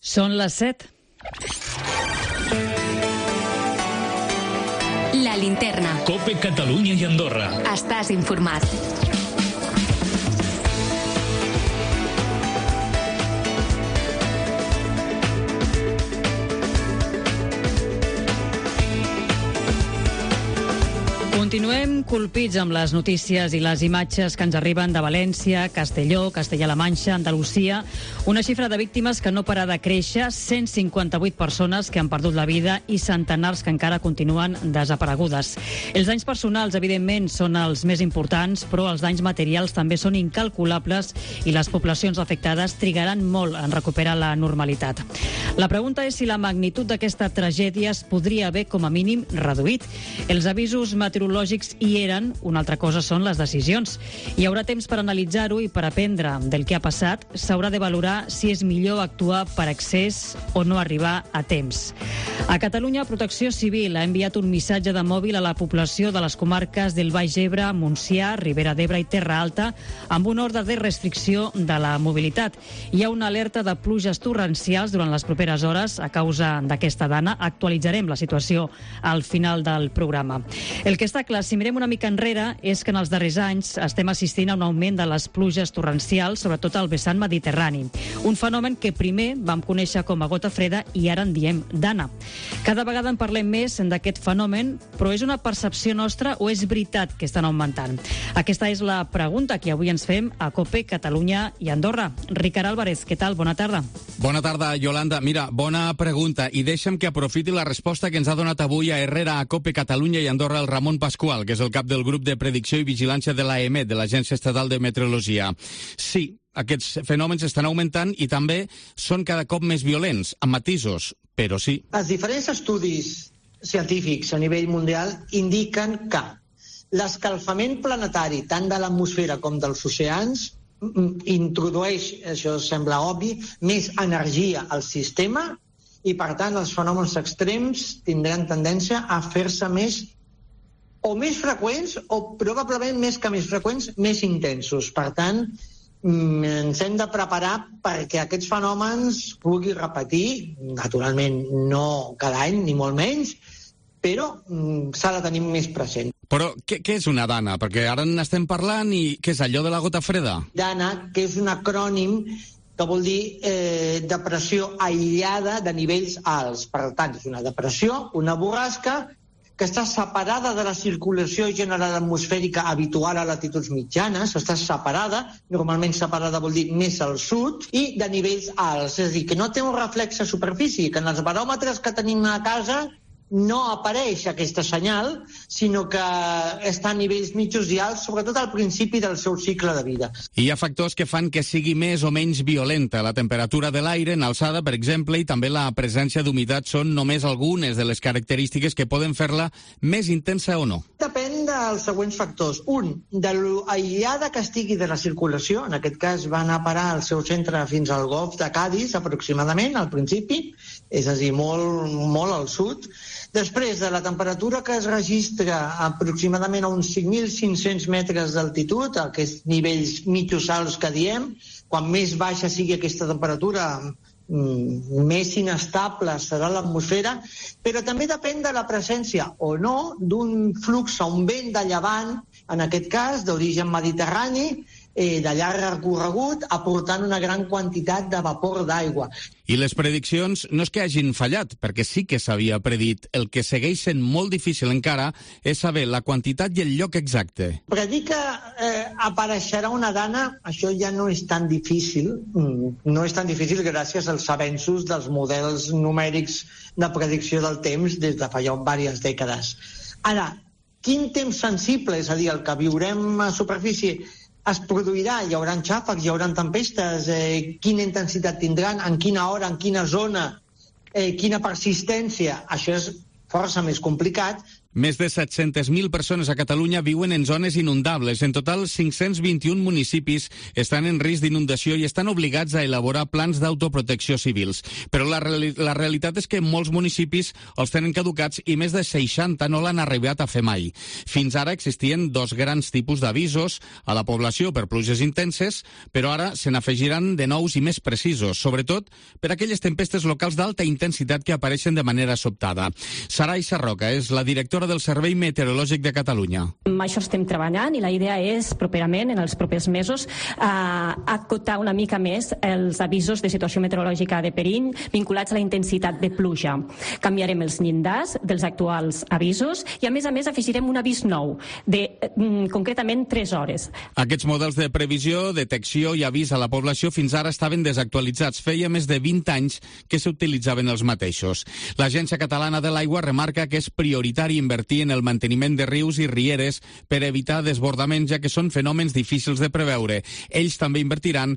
Són les 7. La linterna. COPE Catalunya i Andorra. Estàs informat. Continuem colpits amb les notícies i les imatges que ens arriben de València, Castelló, Castella-La Manxa, Andalusia. Una xifra de víctimes que no para de créixer, 158 persones que han perdut la vida i centenars que encara continuen desaparegudes. Els danys personals, evidentment, són els més importants, però els danys materials també són incalculables i les poblacions afectades trigaran molt en recuperar la normalitat. La pregunta és si la magnitud d'aquesta tragèdia es podria haver, com a mínim, reduït. Els avisos meteorològics hi eren, una altra cosa són les decisions. Hi haurà temps per analitzar-ho i per aprendre del que ha passat. S'haurà de valorar si és millor actuar per excés o no arribar a temps. A Catalunya, Protecció Civil ha enviat un missatge de mòbil a la població de les comarques del Baix Ebre, Montsià, Ribera d'Ebre i Terra Alta amb un ordre de restricció de la mobilitat. Hi ha una alerta de pluges torrencials durant les properes hores a causa d'aquesta dana. Actualitzarem la situació al final del programa. El que està clar, si mirem una mica enrere, és que en els darrers anys estem assistint a un augment de les pluges torrencials, sobretot al vessant mediterrani. Un fenomen que primer vam conèixer com a gota freda i ara en diem dana. Cada vegada en parlem més d'aquest fenomen, però és una percepció nostra o és veritat que estan augmentant? Aquesta és la pregunta que avui ens fem a COPE Catalunya i Andorra. Ricard Álvarez, què tal? Bona tarda. Bona tarda, Yolanda. Mira, bona pregunta. I deixa'm que aprofiti la resposta que ens ha donat avui a Herrera, a COPE Catalunya i Andorra, el Ramon Pascual, que és el cap del grup de predicció i vigilància de l'AEMET, de l'Agència Estatal de Meteorologia. Sí, aquests fenòmens estan augmentant i també són cada cop més violents, amb matisos, però sí. Els diferents estudis científics a nivell mundial indiquen que l'escalfament planetari, tant de l'atmosfera com dels oceans, introdueix, això sembla obvi, més energia al sistema i, per tant, els fenòmens extrems tindran tendència a fer-se més freqüents o probablement més que més freqüents, més intensos. Per tant, ens hem de preparar perquè aquests fenòmens pugui repetir, naturalment no cada any ni molt menys, però s'ha de tenir més present. Però què és una dana? Perquè ara n'estem parlant i què és allò de la gota freda? Dana, que és un acrònim que vol dir depressió aïllada de nivells alts. Per tant, és una depressió, una borrasca, que està separada de la circulació general atmosfèrica habitual a latituds mitjanes, està separada, normalment separada vol dir més al sud, i de nivells alts, és a dir, que no té un reflex a superfície, que en els baròmetres que tenim a casa no apareix aquesta senyal, sinó que està a nivells mitjos i alts, sobretot al principi del seu cicle de vida. I hi ha factors que fan que sigui més o menys violenta. La temperatura de l'aire en alçada, per exemple, i també la presència d'humitat són només algunes de les característiques que poden fer-la més intensa o no. Depèn dels següents factors. Un, de l'aïllada que estigui de la circulació, en aquest cas va anar a parar al seu centre fins al golf de Cádiz, aproximadament, al principi, és a dir, molt al sud. Després de la temperatura que es registra aproximadament a uns 5.500 metres d'altitud, aquests nivells mitjos alts que diem, quan més baixa sigui aquesta temperatura, més inestable serà l'atmosfera, però també depèn de la presència o no d'un flux o un vent de llevant, en aquest cas d'origen mediterrani, de llarg recorregut, aportant una gran quantitat de vapor d'aigua. I les prediccions no és que hagin fallat, perquè sí que s'havia predit. El que segueix sent molt difícil encara és saber la quantitat i el lloc exacte. Predir que apareixerà una dana, això ja no és tan difícil. No és tan difícil gràcies als avenços dels models numèrics de predicció del temps des de fa ja diverses dècades. Ara, quin temps sensible, és a dir, el que viurem a superfície, es produirà, hi haurà xàfecs, hi haurà tempestes, quina intensitat tindran, en quina hora, en quina zona, quina persistència, això és força més complicat, Més de 700.000 persones a Catalunya viuen en zones inundables. En total, 521 municipis estan en risc d'inundació i estan obligats a elaborar plans d'autoprotecció civils. Però la realitat és que molts municipis els tenen caducats i més de 60 no l'han arribat a fer mai. Fins ara existien dos grans tipus d'avisos a la població per pluges intenses, però ara se n'afegiran de nous i més precisos, sobretot per aquelles tempestes locals d'alta intensitat que apareixen de manera sobtada. Saray Sarroca és la directora del Servei Meteorològic de Catalunya. Amb això estem treballant i la idea és properament, en els propers mesos, acotar una mica més els avisos de situació meteorològica de perill vinculats a la intensitat de pluja. Canviarem els llindars dels actuals avisos i, a més, afegirem un avís nou de concretament 3 hores. Aquests models de previsió, detecció i avís a la població fins ara estaven desactualitzats. Feia més de 20 anys que s'utilitzaven els mateixos. L'Agència Catalana de l'Aigua remarca que és prioritari invertir en el manteniment de rius i rieres per evitar desbordaments, ja que són fenòmens difícils de preveure. Ells també invertiran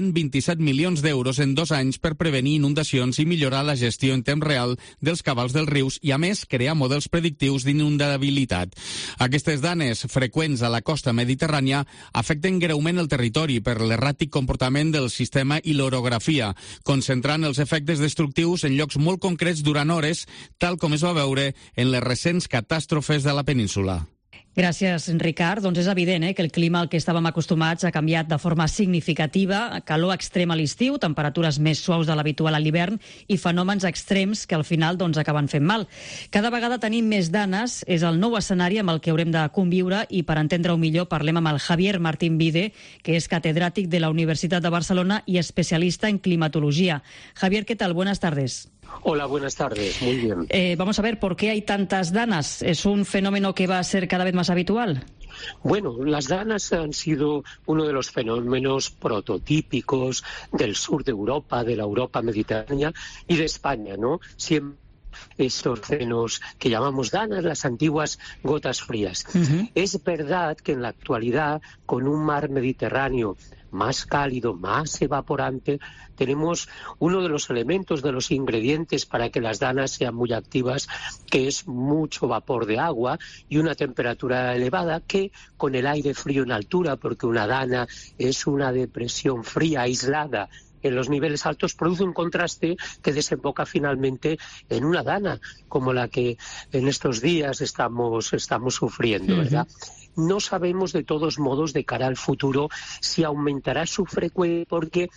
127 milions d'euros en 2 anys per prevenir inundacions i millorar la gestió en temps real dels cabals dels rius i, a més, crear models predictius d'inundabilitat. Aquestes danes freqüents a la costa mediterrània afecten greument el territori per l'erràtic comportament del sistema i l'orografia, concentrant els efectes destructius en llocs molt concrets durant hores, tal com es va veure en les recents catàstrofes de la península. Gràcies, Ricard. Doncs és evident que el clima al que estàvem acostumats ha canviat de forma significativa. Calor extrema a l'estiu, temperatures més suaus de l'habitual a l'hivern i fenòmens extrems que al final acaben fent mal. Cada vegada tenim més danes, és el nou escenari amb el que haurem de conviure i per entendre-ho millor parlem amb el Javier Martín Vide, que és catedràtic de la Universitat de Barcelona y especialista en climatología. Javier, ¿qué tal? Buenas tardes. Hola, buenas tardes. Muy bien. Vamos a ver, ¿por qué hay tantas danas? ¿Es un fenómeno que va a ser cada vez más habitual? Bueno, las danas han sido uno de los fenómenos prototípicos del sur de Europa, de la Europa mediterránea y de España, ¿no? Siempre estos fenómenos que llamamos danas, las antiguas gotas frías. Es verdad que en la actualidad, con un mar Mediterráneo más cálido, más evaporante, tenemos uno de los elementos, de los ingredientes para que las danas sean muy activas, que es mucho vapor de agua y una temperatura elevada que con el aire frío en altura, porque una dana es una depresión fría aislada en los niveles altos, produce un contraste que desemboca finalmente en una dana, como la que en estos días estamos sufriendo, ¿verdad? No sabemos de todos modos de cara al futuro si aumentará su frecuencia, porque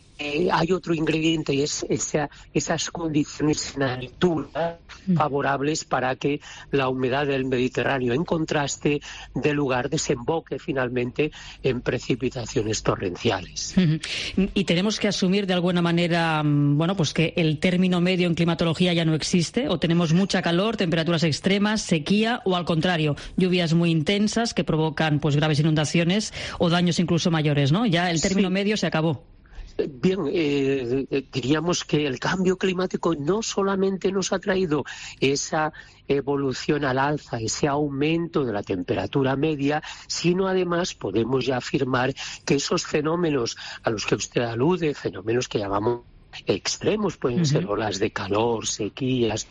hay otro ingrediente y es esas condiciones en altura favorables para que la humedad del Mediterráneo, en contraste, dé lugar, desemboque finalmente en precipitaciones torrenciales. Y tenemos que asumir de alguna manera, bueno, pues que el término medio en climatología ya no existe, o tenemos mucha calor, temperaturas extremas, sequía, o al contrario, lluvias muy intensas que provocan pues graves inundaciones o daños incluso mayores, ¿no? Ya el término medio se acabó. Bien, diríamos que el cambio climático no solamente nos ha traído esa evolución al alza, ese aumento de la temperatura media, sino además podemos ya afirmar que esos fenómenos a los que usted alude, fenómenos que llamamos extremos, pueden ser olas de calor, sequías,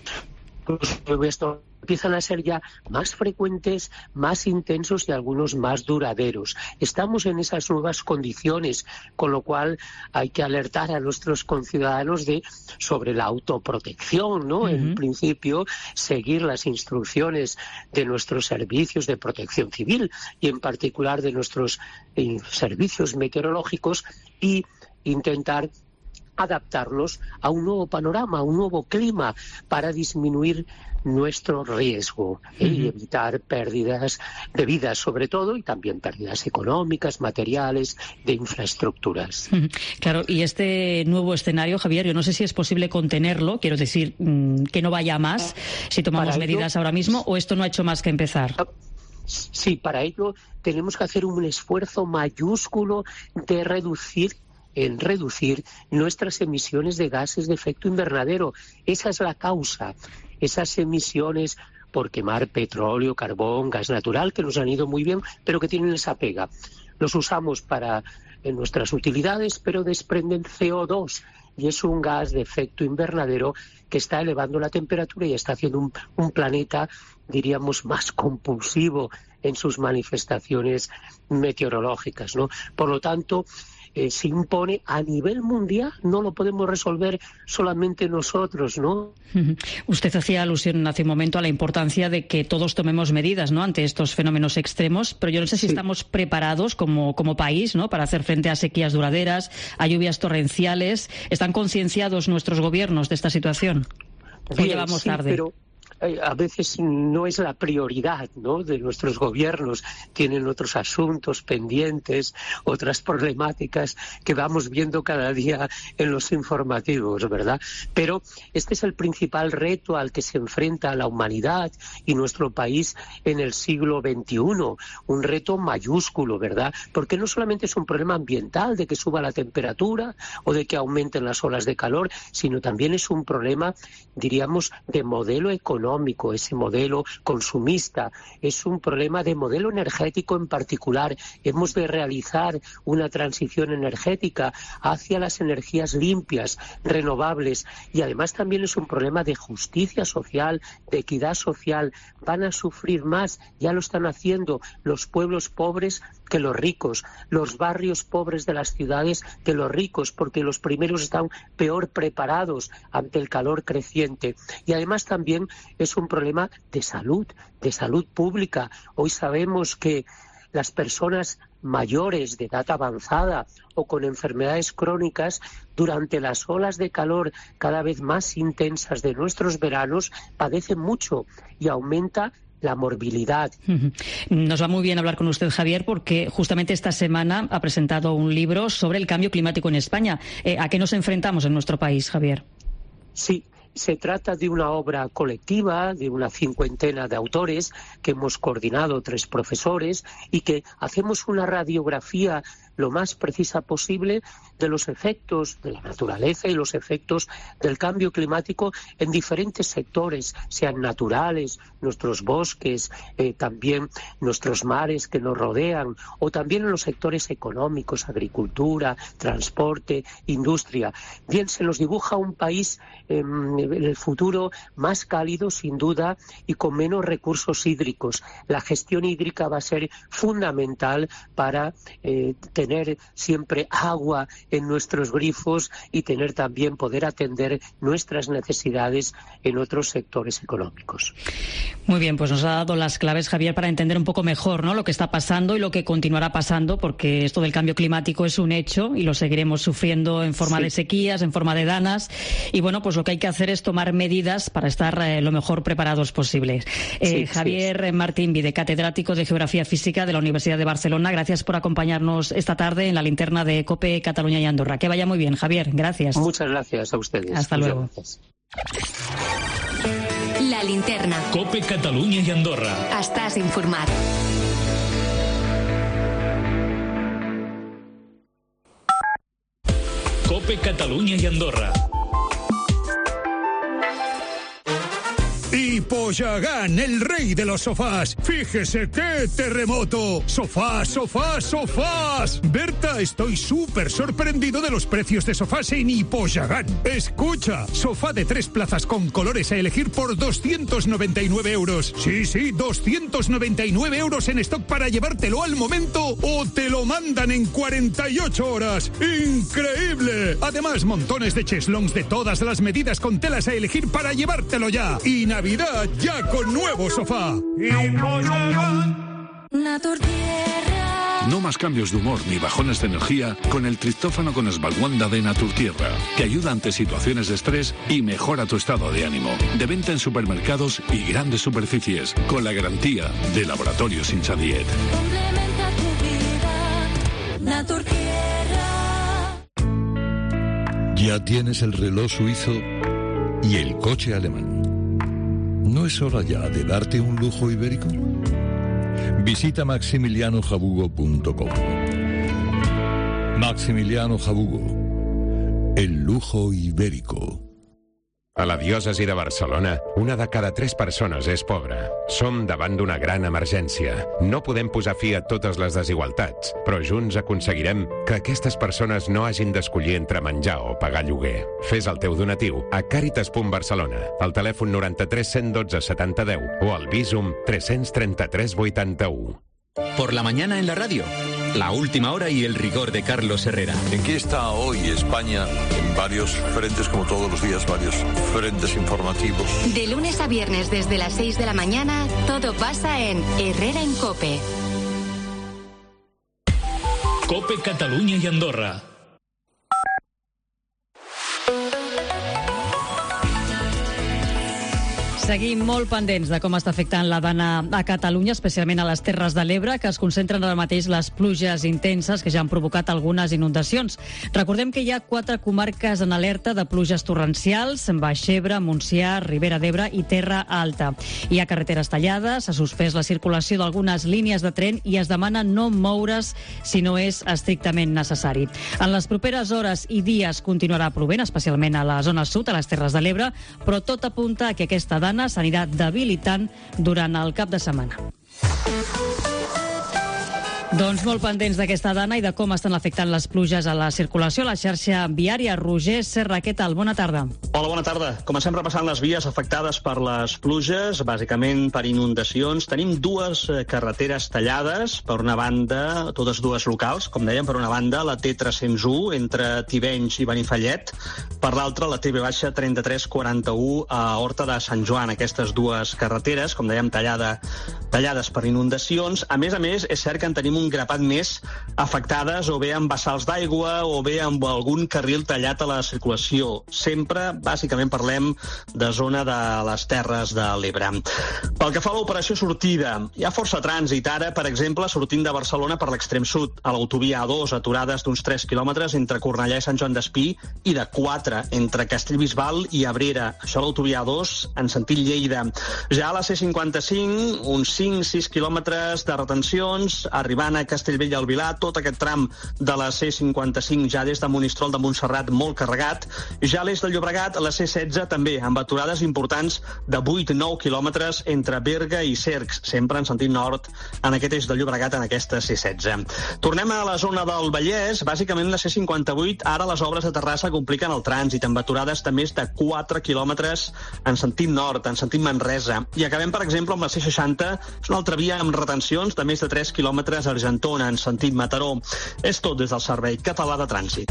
esto empiezan a ser ya más frecuentes, más intensos y algunos más duraderos. Estamos en esas nuevas condiciones, con lo cual hay que alertar a nuestros conciudadanos sobre la autoprotección, ¿no? En principio, seguir las instrucciones de nuestros servicios de protección civil y en particular de nuestros servicios meteorológicos y intentar adaptarnos a un nuevo panorama, a un nuevo clima para disminuir nuestro riesgo y evitar pérdidas de vidas sobre todo y también pérdidas económicas, materiales, de infraestructuras. Claro, y este nuevo escenario, Javier, yo no sé si es posible contenerlo, quiero decir, que no vaya más si tomamos medidas ahora mismo, o esto no ha hecho más que empezar. Sí, para ello tenemos que hacer un esfuerzo mayúsculo de reducir nuestras emisiones de gases de efecto invernadero. Esa es la causa. Esas emisiones por quemar petróleo, carbón, gas natural, que nos han ido muy bien, pero que tienen esa pega. Los usamos en nuestras utilidades, pero desprenden CO2. y es un gas de efecto invernadero que está elevando la temperatura y está haciendo un planeta, diríamos, más compulsivo en sus manifestaciones meteorológicas, ¿no? Por lo tanto, se impone a nivel mundial, no lo podemos resolver solamente nosotros, ¿no? Usted hacía alusión hace un momento a la importancia de que todos tomemos medidas, ¿no?, ante estos fenómenos extremos, pero yo no sé si estamos preparados como país, ¿no?, para hacer frente a sequías duraderas, a lluvias torrenciales. ¿Están concienciados nuestros gobiernos de esta situación? ¿O llevamos tarde? Pero a veces no es la prioridad, ¿no?, de nuestros gobiernos. Tienen otros asuntos pendientes, otras problemáticas que vamos viendo cada día en los informativos, ¿verdad? Pero este es el principal reto al que se enfrenta la humanidad y nuestro país en el siglo XXI. Un reto mayúsculo, ¿verdad? Porque no solamente es un problema ambiental de que suba la temperatura o de que aumenten las olas de calor, sino también es un problema, diríamos, de modelo económico, ese modelo consumista. Es un problema de modelo energético en particular. Hemos de realizar una transición energética hacia las energías limpias, renovables, y además también es un problema de justicia social, de equidad social. Van a sufrir más, ya lo están haciendo, los pueblos pobres que los ricos, los barrios pobres de las ciudades que los ricos, porque los primeros están peor preparados ante el calor creciente. Y además también es un problema de salud pública. Hoy sabemos que las personas mayores de edad avanzada o con enfermedades crónicas, durante las olas de calor cada vez más intensas de nuestros veranos, padecen mucho y aumenta la morbilidad. Nos va muy bien hablar con usted, Javier, porque justamente esta semana ha presentado un libro sobre el cambio climático en España. ¿A qué nos enfrentamos en nuestro país, Javier? Sí. Se trata de una obra colectiva de una 50 de autores que hemos coordinado 3 profesores y que hacemos una radiografía lo más precisa posible de los efectos de la naturaleza y los efectos del cambio climático en diferentes sectores, sean naturales, nuestros bosques, también nuestros mares que nos rodean, o también en los sectores económicos, agricultura, transporte, industria. Bien, se nos dibuja un país en el futuro más cálido, sin duda, y con menos recursos hídricos. La gestión hídrica va a ser fundamental para tener siempre agua en nuestros grifos y tener también, poder atender nuestras necesidades en otros sectores económicos. Muy bien, pues nos ha dado las claves, Javier, para entender un poco mejor, ¿no?, lo que está pasando y lo que continuará pasando, porque esto del cambio climático es un hecho y lo seguiremos sufriendo en forma de sequías, en forma de danas, y bueno, pues lo que hay que hacer es tomar medidas para estar lo mejor preparados posibles. Javier Martín Vide, catedrático de Geografía Física de la Universidad de Barcelona, gracias por acompañarnos esta tarde en la linterna de COPE Cataluña y Andorra. Que vaya muy bien, Javier. Gracias. Muchas gracias a ustedes. Hasta luego. La linterna. COPE Catalunya i Andorra. Estàs informat. COPE Catalunya i Andorra. Hipoyagan, el rey de los sofás. Fíjese qué terremoto. Sofás, sofás, sofás. Berta, estoy súper sorprendido de los precios de sofás en Hipoyagan. Escucha, sofá de 3 plazas con colores a elegir por 299 euros. Sí, 299 euros en stock para llevártelo al momento o te lo mandan en 48 horas. ¡Increíble! Además, montones de cheslongs de todas las medidas con telas a elegir para llevártelo ya. Y Navidad ya con nuevo sofá. No más cambios de humor ni bajones de energía con el triptófano con Esvalguanda de Naturtierra, que ayuda ante situaciones de estrés y mejora tu estado de ánimo. De venta en supermercados y grandes superficies, con la garantía de Laboratorios Inchadiet. Complementa tu vida, Naturtierra. Ya tienes el reloj suizo y el coche alemán. ¿No es hora ya de darte un lujo ibérico? Visita maximilianojabugo.com. Maximiliano Jabugo, el lujo ibérico. A la diòcesi de Barcelona, 1 de cada 3 persones és pobra. Som davant d'una gran emergència. No podem posar fi a totes les desigualtats, però junts aconseguirem que aquestes persones no hagin d'escollir entre menjar o pagar lloguer. Fes el teu donatiu a Càritas.Barcelona, al telèfon 93 112 70 10 o al Bizum 333 81. Por la mañana en la radio, la última hora y el rigor de Carlos Herrera. ¿En qué está hoy España? En varios frentes, como todos los días, varios frentes informativos. De lunes a viernes desde las 6 de la mañana, todo pasa en Herrera en COPE. COPE Catalunya i Andorra. Seguim molt pendents de com està afectant la dana a Catalunya, especialment a les Terres de l'Ebre, que es concentren ara mateix les pluges intenses que ja han provocat algunes inundacions. Recordem que hi ha 4 comarques en alerta de pluges torrencials: Baix Ebre, Montsià, Ribera d'Ebre i Terra Alta. Hi ha carreteres tallades, s'ha suspès la circulació d'algunes línies de tren i es demana no moure's si no és estrictament necessari. En les properes hores i dies continuarà plovent, especialment a la zona sud, a les Terres de l'Ebre, però tot apunta a que aquesta dana s'anirà debilitant durant el cap de setmana. Doncs molt pendents d'aquesta dana i de com estan afectant les pluges a la circulació a la xarxa viària. Roger Serra, què tal? Bona tarda. Hola, bona tarda. Comencem repassant les vies afectades per les pluges, bàsicament per inundacions. Tenim 2 carreteres tallades, per una banda, totes 2 locals, com dèiem, per una banda la T301 entre Tivenys i Benifallet, per l'altra la TB-3341 a Horta de Sant Joan. Aquestes 2 carreteres, com dèiem, tallades per inundacions. A més, és cert que en tenim un grapat més afectades o bé amb bassals d'aigua o bé amb algun carril tallat a la circulació. Sempre, bàsicament, parlem de zona de les Terres de l'Ebre. Pel que fa a l'operació sortida, hi ha força trànsit ara, per exemple, sortint de Barcelona per l'extrem sud, a l'autovia A2, aturades d'uns 3 quilòmetres entre Cornellà i Sant Joan d'Espí i de 4 entre Castellbisbal i Abrera. Això a l'autovia A2 en sentit Lleida. Ja a la C55, uns 5-6 quilòmetres de retencions, arribant a Castellbell i el Vilar, tot aquest tram de la C55 ja des de Monistrol de Montserrat molt carregat. Ja a l'est del Llobregat, la C16 també, amb aturades importants de 8-9 quilòmetres entre Berga i Cercs, sempre en sentit nord en aquest eix del Llobregat, en aquesta C16. Tornem a la zona del Vallès, bàsicament la C58, ara les obres de Terrassa compliquen el trànsit, amb aturades de més de 4 quilòmetres en sentit nord, en sentit Manresa. I acabem, per exemple, amb la C60, és una altra via amb retencions de més de 3 quilòmetres a Argentona, en sentit Mataró. És tot des del Servei Català de Trànsit.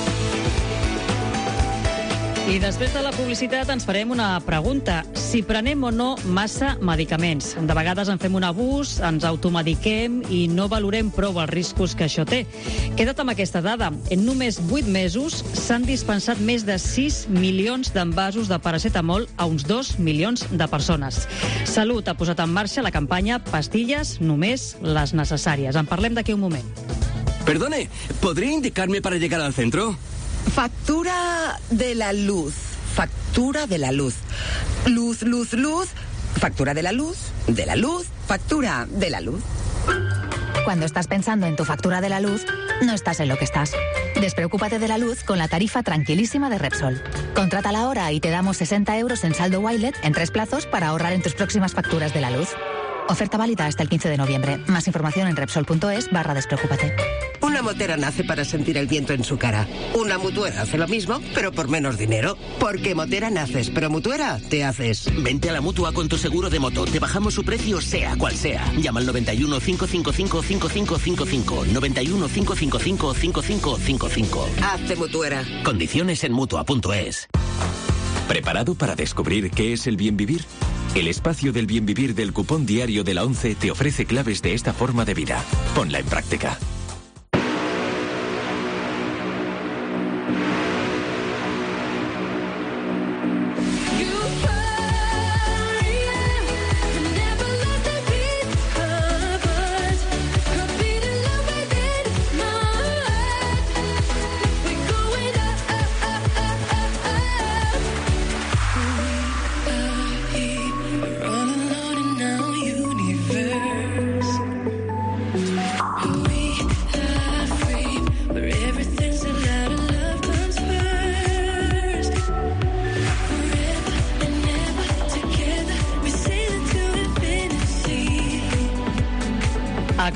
I després de la publicitat ens farem una pregunta. Si prenem o no massa medicaments. De vegades en fem un abús, ens automediquem i no valorem prou els riscos que això té. Queda't amb aquesta dada. En només 8 mesos s'han dispensat més de 6 milions d'envasos de paracetamol a uns 2 milions de persones. Salut ha posat en marxa la campanya Pastilles, només les necessàries. En parlem d'aquí un moment. Perdone, ¿podría indicarme para llegar al centro? Factura de la luz. Factura de la luz. Luz, luz, luz. Factura de la luz. De la luz. Factura de la luz. Cuando estás pensando en tu factura de la luz, no estás en lo que estás. Despreocúpate de la luz con la tarifa tranquilísima de Repsol. Contrátala ahora y te damos 60 euros en saldo Wilet en 3 plazos para ahorrar en tus próximas facturas de la luz. Oferta válida hasta el 15 de noviembre. Más información en Repsol.es/despreocúpate. Una motera nace para sentir el viento en su cara. Una mutuera hace lo mismo, pero por menos dinero. Porque motera naces, pero mutuera te haces. Vente a la Mutua con tu seguro de moto. Te bajamos su precio sea cual sea. Llama al 91 555 5555. 91 555 5555. Hazte mutuera. Condiciones en Mutua.es. ¿Preparado para descubrir qué es el bien vivir? El espacio del bien vivir del cupón diario de la ONCE te ofrece claves de esta forma de vida. Ponla en práctica.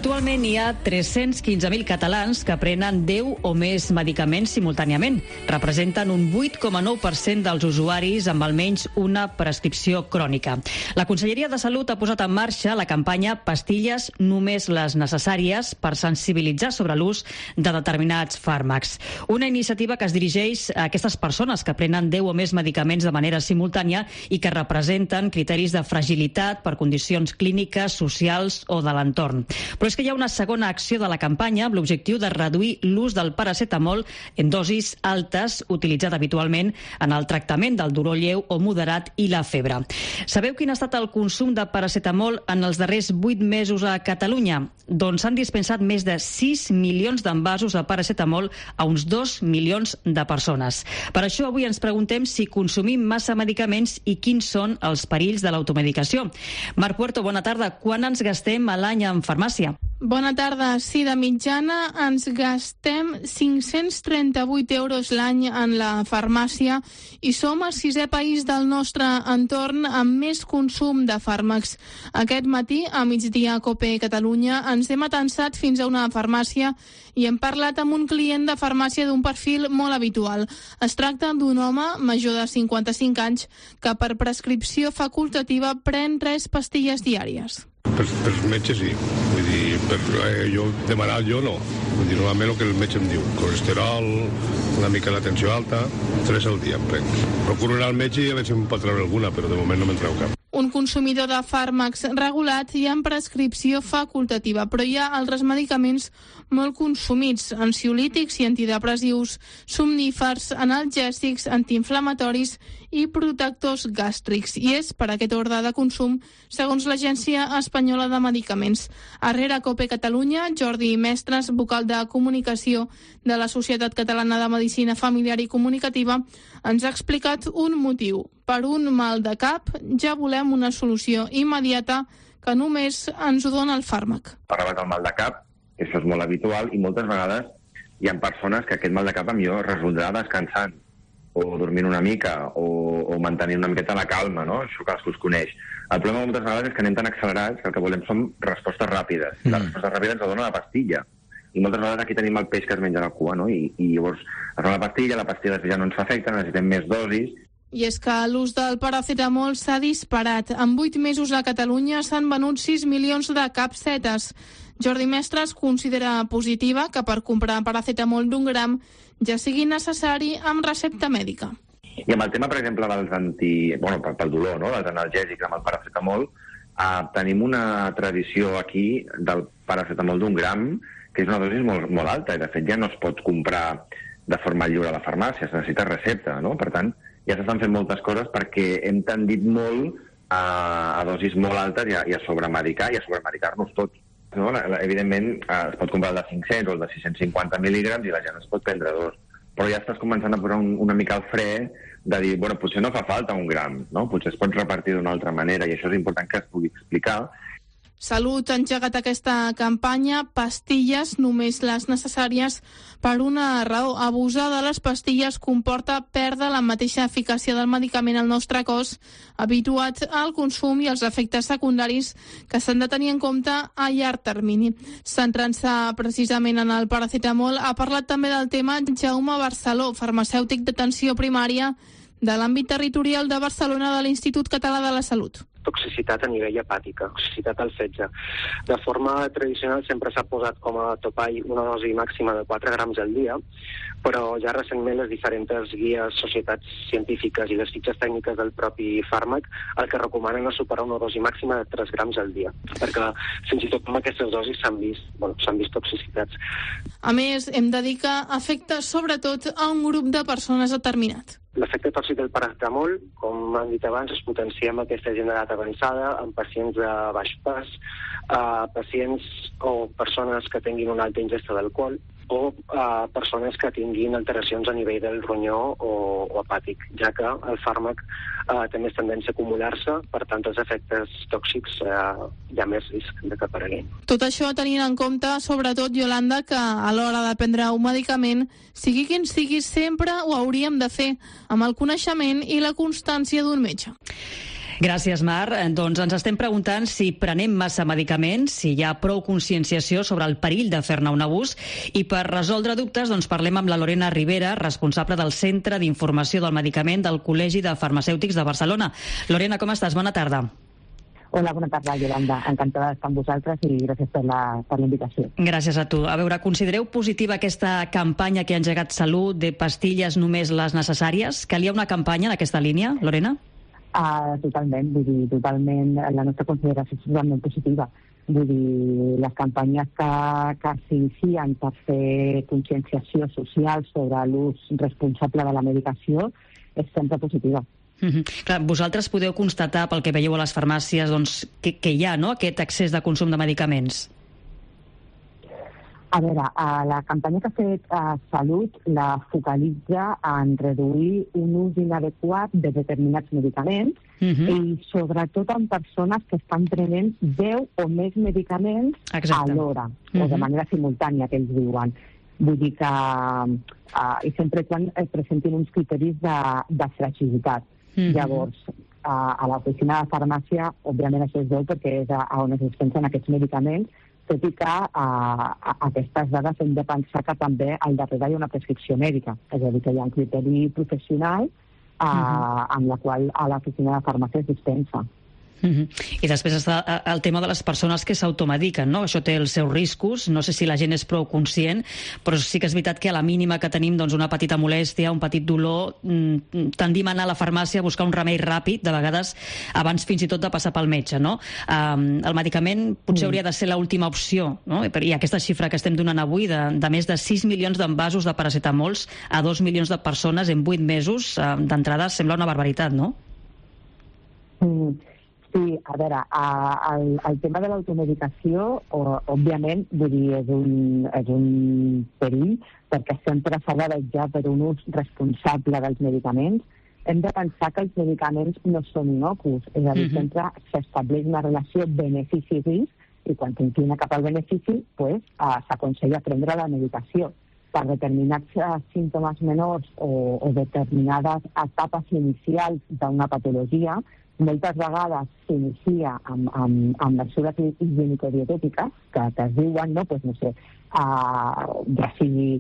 Actualment hi ha 315.000 catalans que prenen 10 o més medicaments simultàniament. Representen un 8,9% dels usuaris amb almenys una prescripció crònica. La Conselleria de Salut ha posat en marxa la campanya Pastilles només les necessàries per sensibilitzar sobre l'ús de determinats fàrmacs. Una iniciativa que es dirigeix a aquestes persones que prenen 10 o més medicaments de manera simultània i que representen criteris de fragilitat per condicions clíniques, socials o de l'entorn. Però és que hi ha una segona acció de la campanya amb l'objectiu de reduir l'ús del paracetamol en dosis altes utilitzat habitualment en el tractament del dolor lleu o moderat i la febre. Sabeu quin ha estat el consum de paracetamol en els darrers 8 mesos a Catalunya? Doncs s'han dispensat més de 6 milions d'envasos de paracetamol a uns 2 milions de persones. Per això avui ens preguntem si consumim massa medicaments i quins són els perills de l'automedicació. Marc Puerto, bona tarda. Quan ens gastem a l'any en farmàcia? Bona tarda. Sí, de mitjana ens gastem 538 euros l'any en la farmàcia i som el 6è país del nostre entorn amb més consum de fàrmacs. Aquest matí, a migdia a COPE Catalunya, ens hem atansat fins a una farmàcia i hem parlat amb un client de farmàcia d'un perfil molt habitual. Es tracta d'un home major de 55 anys que per prescripció facultativa pren 3 pastilles diàries. Per metge sí, vull dir, jo demanar jo no. Vull dir, normalment el que el metge em diu, colesterol, una mica la tensió alta, 3 al dia em prenc. Procuro anar al metge i a veure si em pot treure alguna, però de moment no me'n treu cap. Un consumidor de fàrmacs regulat i amb prescripció facultativa, però hi ha altres medicaments molt consumits, ansiolítics i antidepressius, somnífers, analgèsics, antiinflamatoris i protectors gàstrics. I és per aquest ordre de consum, segons l'Agència Espanyola de Medicaments. Arrere COPE Catalunya, Jordi Mestres, vocal de comunicació de la Societat Catalana de Medicina Familiar i Comunicativa, ens ha explicat un motiu. Per un mal de cap ja volem una solució immediata que només ens ho dona el fàrmac. Parlaves del mal de cap, això és molt habitual i moltes vegades hi ha persones que aquest mal de cap millor resoldrà descansant o dormint una mica o mantenint una miqueta la calma, no? Això que es coneix. El problema moltes vegades és que anem tan accelerats que el que volem són respostes ràpides. Les respostes ràpides ens dona la pastilla. I moltes vegades aquí tenim el peix que es menja la cua, no? I llavors es dona la pastilla ja no ens fa efecte, necessitem més dosis. I és que l'ús del paracetamol s'ha disparat. En 8 mesos a Catalunya s'han venut 6 milions de capsetes. Jordi Mestres considera positiva que per comprar paracetamol d'1 gram ja sigui necessari amb recepta mèdica. I amb el tema, per exemple, pel dolor, no? Dels analgèsics amb el paracetamol, tenim una tradició aquí del paracetamol d'1 gram, que és una dosi molt, molt alta, i de fet ja no es pot comprar de forma lliure a la farmàcia, es necessita recepta, no? Per tant, ja s'estan fent moltes coses perquè hem tendit molt a dosis molt altes i a sobremedicar i a sobremedicar-nos tots. No? Evidentment, es pot comprar el de 500 o el de 650 mil·lígrams i la gent es pot prendre 2. Però ja estàs començant a posar una mica al fre de dir, potser no fa falta 1 gram, no? Potser es pot repartir d'una altra manera i això és important que es pugui explicar. Salut ha engegat aquesta campanya Pastilles només les necessàries per una raó. Abusar de les pastilles comporta perdre la mateixa eficàcia del medicament al nostre cos, habituat al consum i als efectes secundaris que s'han de tenir en compte a llarg termini. Centrant-se precisament en el paracetamol, ha parlat també del tema Jaume Barceló, farmacèutic d'atenció primària de l'àmbit territorial de Barcelona de l'Institut Català de la Salut. Toxicitat a nivell hepàtica, toxicitat al fetge. De forma tradicional sempre s'ha posat com a topall una dosi màxima de 4 grams al dia, però ja recentment les diferents guies, societats científiques i les fitxes tècniques del propi fàrmac el que recomanen és superar una dosi màxima de 3 grams al dia, perquè fins i tot amb aquestes dosis s'han vist toxicitats. A més, hem de dir que afecta sobretot a un grup de persones determinat. L'efecte tòxic del paracetamol, com han dit abans, es potencia amb aquesta gent d'edat avançada, en pacients de baix pes, pacients o persones que tinguin una alta ingesta d'alcohol o persones que tinguin alteracions a nivell del ronyó o hepàtic, ja que el fàrmac té més tendència a acumular-se, per tant els efectes tòxics hi ha més risc de que apareguin. Tot això tenint en compte, sobretot, Yolanda, que a l'hora de prendre un medicament, sigui quin sigui, sempre ho hauríem de fer amb el coneixement i la constància d'un metge. Gràcies, Mar. Doncs ens estem preguntant si prenem massa medicaments, si hi ha prou conscienciació sobre el perill de fer-ne un abús, i per resoldre dubtes doncs parlem amb la Lorena Rivera, responsable del Centre d'Informació del Medicament del Col·legi de Farmacèutics de Barcelona. Lorena, com estàs? Bona tarda. Hola, bona tarda, Yolanda. Encantada d'estar amb vosaltres i gràcies per la invitació. Gràcies a tu. A veure, considereu positiva aquesta campanya que ha engegat Salut de pastilles només les necessàries? Calia una campanya en aquesta línia, Lorena? Totalment, vull dir, totalment, la nostra consideració és totalment positiva. Vull dir, les campanyes que s'inicien per fer conscienciació social sobre l'ús responsable de la medicació és sempre positiva. Clar, vosaltres podeu constatar, pel que veieu a les farmàcies, doncs, que hi ha, no?, aquest excés de consum de medicaments. A veure, la campanya que ha fet Salut la focalitza en reduir un ús inadequat de determinats medicaments i sobretot en persones que estan prenent 10 o més medicaments alhora, o de manera simultània, que ells diuen. Vull dir que i sempre quan presentin uns criteris de fragilitat. Llavors, a l'oficina de farmàcia, òbviament això es veu perquè és on es dispensen aquests medicaments, tot i que aquestes dades hem de pensar que també al darrere hi ha una prescripció mèdica, és a dir, que hi ha un criteri professional amb la qual a l'oficina de farmàcia es dispensa. I després està el tema de les persones que s'automediquen, no? Això té els seus riscos, no sé si la gent és prou conscient, però sí que és veritat que a la mínima que tenim doncs, una petita molèstia, un petit dolor, tendim a anar a la farmàcia a buscar un remei ràpid, de vegades abans fins i tot de passar pel metge, no? El medicament potser hauria de ser l'última opció, no? I aquesta xifra que estem donant avui de més de 6 milions d'envasos de paracetamols a 2 milions de persones en 8 mesos, d'entrada sembla una barbaritat, no? Sí, a veure, el tema de l'automedicació, òbviament, vull dir, és un perill, perquè sempre s'ha de vetllar per un ús responsable dels medicaments. Hem de pensar que els medicaments no són inocus, és a dir, sempre s'estableix una relació benefici-risc, i quan s'inclina cap al benefici, s'aconsella prendre la medicació. Per determinats símptomes menors o determinades etapes inicials d'una patologia, moltes vegades s'inicia amb mesures higienico-dietètiques que es diuen, no sé, ja sigui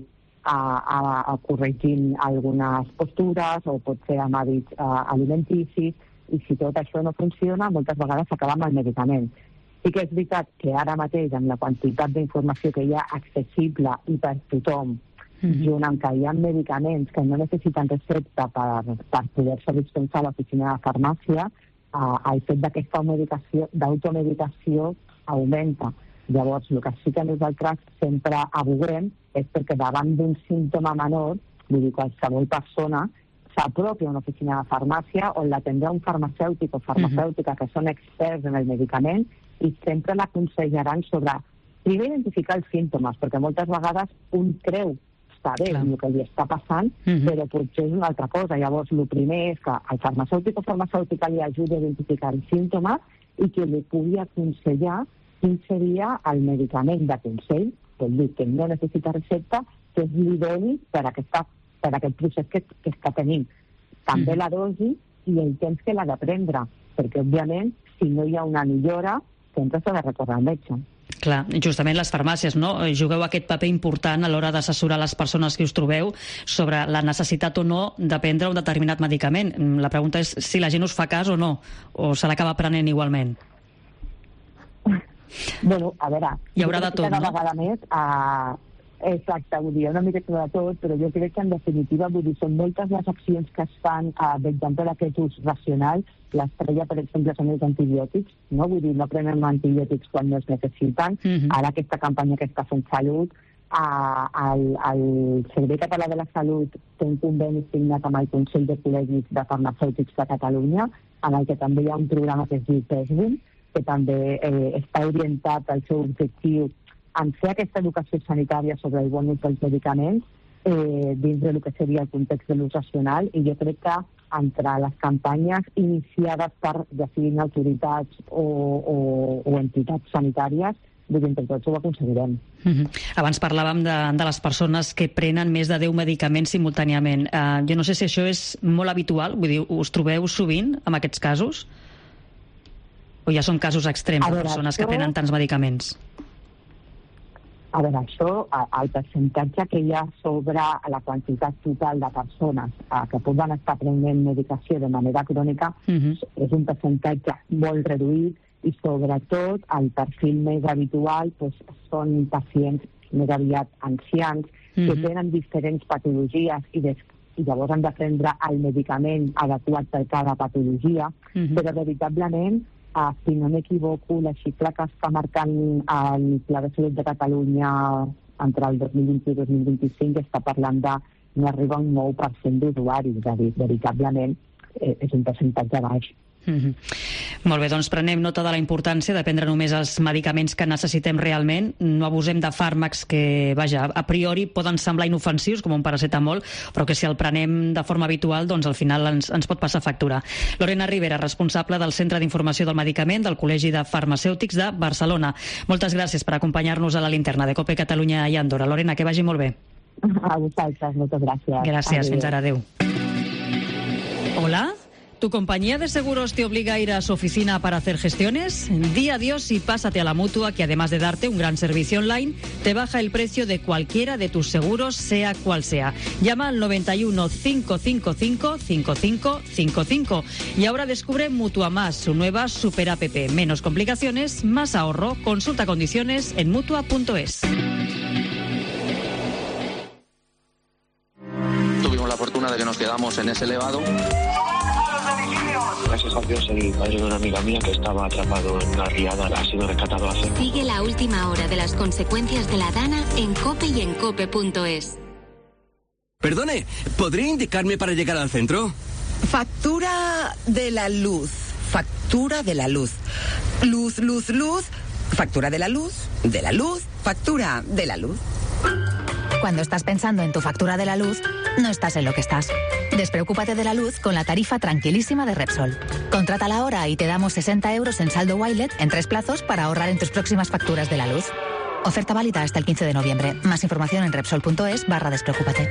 corregint algunes postures o pot ser amb hàbits alimenticis, i si tot això no funciona, moltes vegades s'acaba amb el medicament. Sí que és veritat que ara mateix, amb la quantitat d'informació que hi ha accessible i per tothom, junt amb que hi ha medicaments que no necessiten recepta per poder-se dispensar a l'oficina de farmàcia, el fet d'aquesta d'automedicació augmenta. Llavors, el que sí que nosaltres sempre aboguem és perquè davant d'un símptoma menor, vull dir, qualsevol persona s'apropi a una oficina de farmàcia on l'atendrà un farmacèutic o farmacèutica que són experts en el medicament i sempre l'aconsellaran sobre primer identificar els símptomes, perquè moltes vegades un creu bé el que li està passant, però potser és una altra cosa. Llavors, el primer és que el farmacèutic o farmacèutica li ajudi a identificar els símptomes i que li pugui aconsellar quin seria el medicament de consell, que no necessita recepta, que és l'idoni per aquest procés que està tenint. També la dosi i el temps que l'ha de prendre, perquè, òbviament, si no hi ha una millora, sempre s'ha de recórrer al metge. Clar, justament les farmàcies, no? Jugueu aquest paper important a l'hora d'assessorar les persones que us trobeu sobre la necessitat o no de prendre un determinat medicament. La pregunta és si la gent us fa cas o no, o se l'acaba prenent igualment. Bueno, a veure... Hi haurà de tot, no? Cada vegada més... Exacte, vull dir, una miqueta de tot, però jo crec que en definitiva, vull dir, són moltes les accions que es fan d'exemple d'aquest ús racional. L'estrella, per exemple, són els antibiòtics, no? Vull dir, no prenen antibiòtics quan no es necessiten. Ara aquesta campanya que està fent Salut, el Servei Català de la Salut té un conveni signat amb el Consell de Col·legis de Farmacèutics de Catalunya, en el que també hi ha un programa que es diu PESBUM, que també està orientat al seu objectiu en fer aquesta educació sanitària sobre el bon ús dels medicaments dins del que seria el context de l'ús racional, i jo crec que entre les campanyes iniciades per ja siguin autoritats o entitats sanitàries, entre tots ho aconseguirem. Abans parlàvem de les persones que prenen més de 10 medicaments simultàniament. Jo no sé si això és molt habitual, vull dir, us trobeu sovint amb aquests casos? O ja són casos extrems de persones que prenen tants medicaments? A veure, això, el percentatge que hi ha sobre la quantitat total de persones que poden estar prenent medicació de manera crònica és un percentatge molt reduït i sobretot el perfil més habitual són pacients més aviat ancians que tenen diferents patologies i llavors han de prendre el medicament adequat per cada patologia, però veritablement, si no m'equivoco, la xifra que està marcant el Pla de Salut de Catalunya entre el 2020 i 2025 està parlant de no arriba a un 9% d'usuaris, és a dir, veritablement és un percentatge baix. Molt bé, doncs prenem nota de la importància de prendre només els medicaments que necessitem realment. No abusem de fàrmacs que, vaja, a priori poden semblar inofensius, com un paracetamol, però que si el prenem de forma habitual, doncs al final ens pot passar factura. Lorena Rivera, responsable del Centre d'Informació del Medicament del Col·legi de Farmacèutics de Barcelona. Moltes gràcies per acompanyar-nos a la linterna de COPE Catalunya i Andorra. Lorena, que vagi molt bé. A vosaltres, moltes gràcies. Gràcies, fins ara, adeu. Hola. ¿Tu compañía de seguros te obliga a ir a su oficina para hacer gestiones? Di adiós y pásate a la Mutua, que además de darte un gran servicio online, te baja el precio de cualquiera de tus seguros, sea cual sea. Llama al 91 555 5555 y ahora descubre Mutua Más, su nueva super app. Menos complicaciones, más ahorro. Consulta condiciones en Mutua.es. Tuvimos la fortuna de que nos quedamos en ese elevado. Gracias a Dios, el padre de una amiga mía que estaba atrapado en una riada ha sido rescatado hace. Sigue la última hora de las consecuencias de la DANA en COPE y en COPE.es. Perdone, ¿podría indicarme para llegar al centro? Factura de la luz. Factura de la luz. Luz, luz, luz. Factura de la luz. De la luz. Factura de la luz. Cuando estás pensando en tu factura de la luz, no estás en lo que estás. Despreocúpate de la luz con la tarifa tranquilísima de Repsol. Contrátala ahora y te damos 60 euros en saldo Wilet en 3 plazos para ahorrar en tus próximas facturas de la luz. Oferta válida hasta el 15 de noviembre. Más información en Repsol.es/despreocúpate.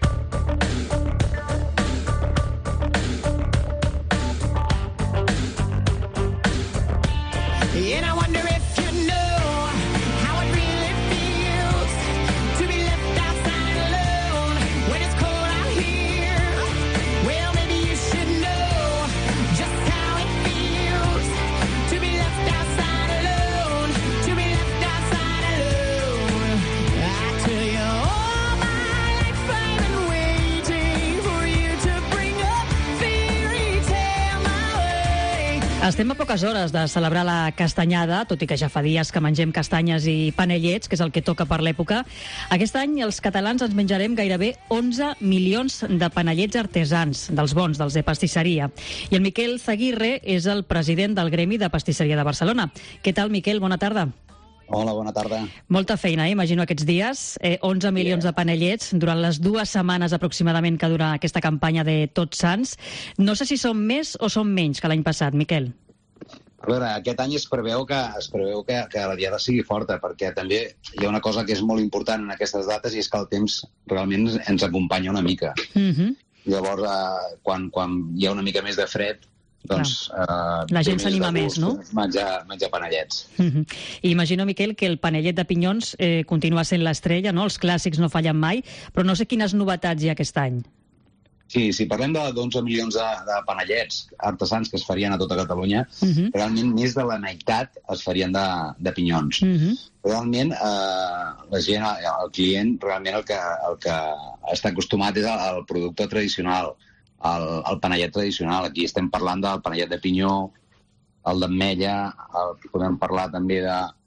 Estem a poques hores de celebrar la castanyada, tot i que ja fa dies que mengem castanyes i panellets, que és el que toca per l'època. Aquest any els catalans ens menjarem gairebé 11 milions de panellets artesans, dels bons, dels de pastisseria. I el Miquel Zaguirre és el president del Gremi de Pastisseria de Barcelona. Què tal, Miquel? Bona tarda. Hola, bona tarda. Molta feina, imagino, aquests dies. 11 milions de panellets durant les 2 setmanes aproximadament que dura aquesta campanya de Tots Sants. No sé si són més o són menys que l'any passat, Miquel. A veure, aquest any es preveu que la diada sigui forta, perquè també hi ha una cosa que és molt important en aquestes dates i és que el temps realment ens acompanya una mica. Llavors, quan hi ha una mica més de fred, doncs la gent s'anima més, no? Menjar panellets. I imagino, Miquel, que el panellet de pinyons continua sent l'estrella, no? Els clàssics no fallen mai, però no sé quines novetats hi ha aquest any. Sí, si parlem d'11 milions de panellets artesans que es farien a tota Catalunya, realment més de la meitat es farien de pinyons. Realment, la gent, el client, realment el que està acostumat és al producte tradicional, el panellet tradicional. Aquí estem parlant del panellet de pinyó, el d'ametlla, podem parlar també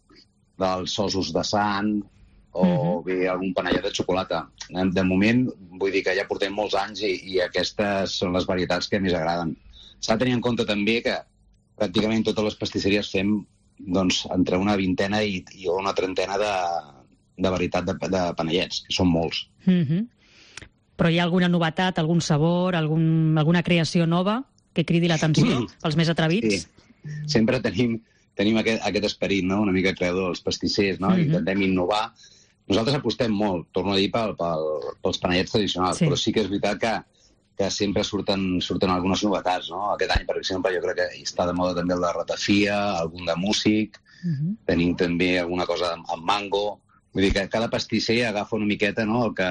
dels ossos de sant, o bé algun panellet de xocolata. De moment, vull dir que ja portem molts anys i aquestes són les varietats que més agraden. S'ha de tenir en compte també que pràcticament totes les pastisseries fem entre una vintena i una trentena de varietat de panellets, que són molts. Però hi ha alguna novetat, algun sabor, alguna creació nova que cridi l'atenció pels més atrevits? Sí, sempre tenim aquest esperit, no? Una mica creador, els pastissers, no? Intentem innovar. Nosaltres apostem molt, torno a dir, pels panellets tradicionals, però sí que és veritat que que sempre surten algunes novetats, no? Aquest any, per exemple, jo crec que està de moda també el de ratafia, algun de músic, tenim també alguna cosa amb mango. Vull dir que cada pastisser agafa una miqueta, no?, el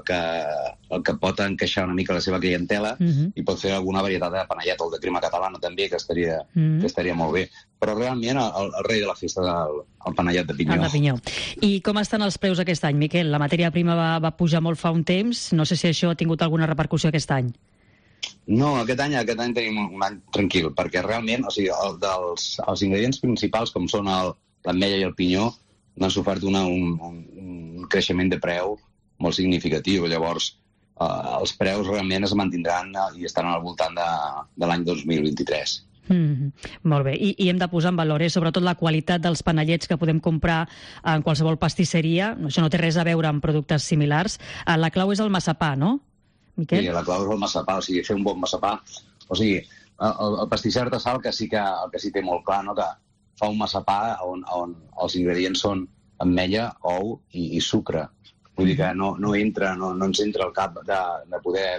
que pot encaixar una mica la seva clientela i pot fer alguna varietat de panellet, el de crema catalana també, que estaria molt bé. Però realment el rei de la festa és el panellet de pinyó. El de pinyó. I com estan els preus aquest any, Miquel? La matèria prima va pujar molt fa un temps. No sé si això ha tingut alguna repercussió aquest any. No, aquest any tenim un any tranquil, perquè realment, o sigui, els ingredients principals, com són l'ametlla i el pinyó, han sofert un creixement de preu molt significatiu. Llavors, els preus realment es mantindran i estaran al voltant de l'any 2023. Molt bé. I hem de posar en valor, sobretot la qualitat dels panellets que podem comprar en qualsevol pastisseria. Això no té res a veure amb productes similars. La clau és el massapà, no, Miquel? Sí, la clau és el massapà, o sigui, fer un bon massapà. O sigui, el pastisser artesà el que sí té molt clar, no?, que fa un massapà on els ingredients són ametlla, ou i sucre. Vull dir que no ens entra al cap de poder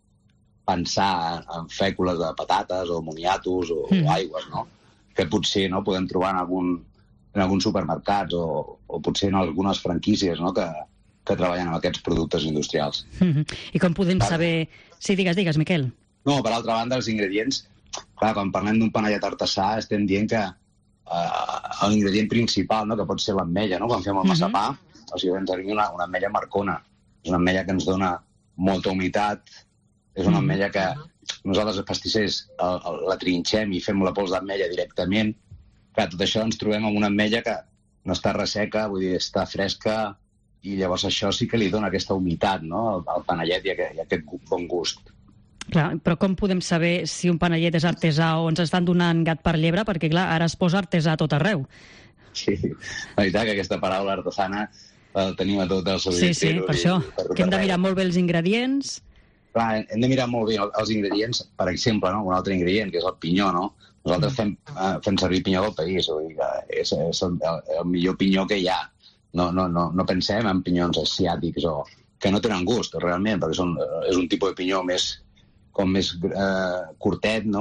pensar en fècules de patates o moniatos o aigües, no? Que potser no podem trobar en alguns supermercats o potser en algunes franquícies, no?, que treballen amb aquests productes industrials. I com podem saber... Sí, digues, Miquel. No, per altra banda, els ingredients... Clar, quan parlem d'un panellet artesà estem dient que l'ingredient principal, no?, que pot ser l'ametlla, no?, quan fem el massapà, o sigui, ens arriba una ametlla marcona. És una ametlla que ens dona molta humitat, és una ametlla que nosaltres, els pastissers, la trinxem i fem la pols d'ametlla directament. Clar, tot això ens trobem amb una ametlla que no està resseca, vull dir, està fresca, i llavors això sí que li dona aquesta humitat, no?, al panellet i aquest bon gust. Clar, però com podem saber si un panellet és artesà o ens estan donant gat per llebre? Perquè, clar, ara es posa artesà a tot arreu. Sí, la veritat que aquesta paraula artesana la tenim a tot el seu Sí, per això. Que hem de mirar molt bé els ingredients. Clar, hem de mirar molt bé els ingredients. Per exemple, no?, un altre ingredient, que és el pinyó, no? Nosaltres fem servir pinyó del país, o sigui, és el millor pinyó que hi ha. No pensem en pinyons asiàtics o que no tenen gust, realment, perquè és un tipus de pinyó més curtet, no?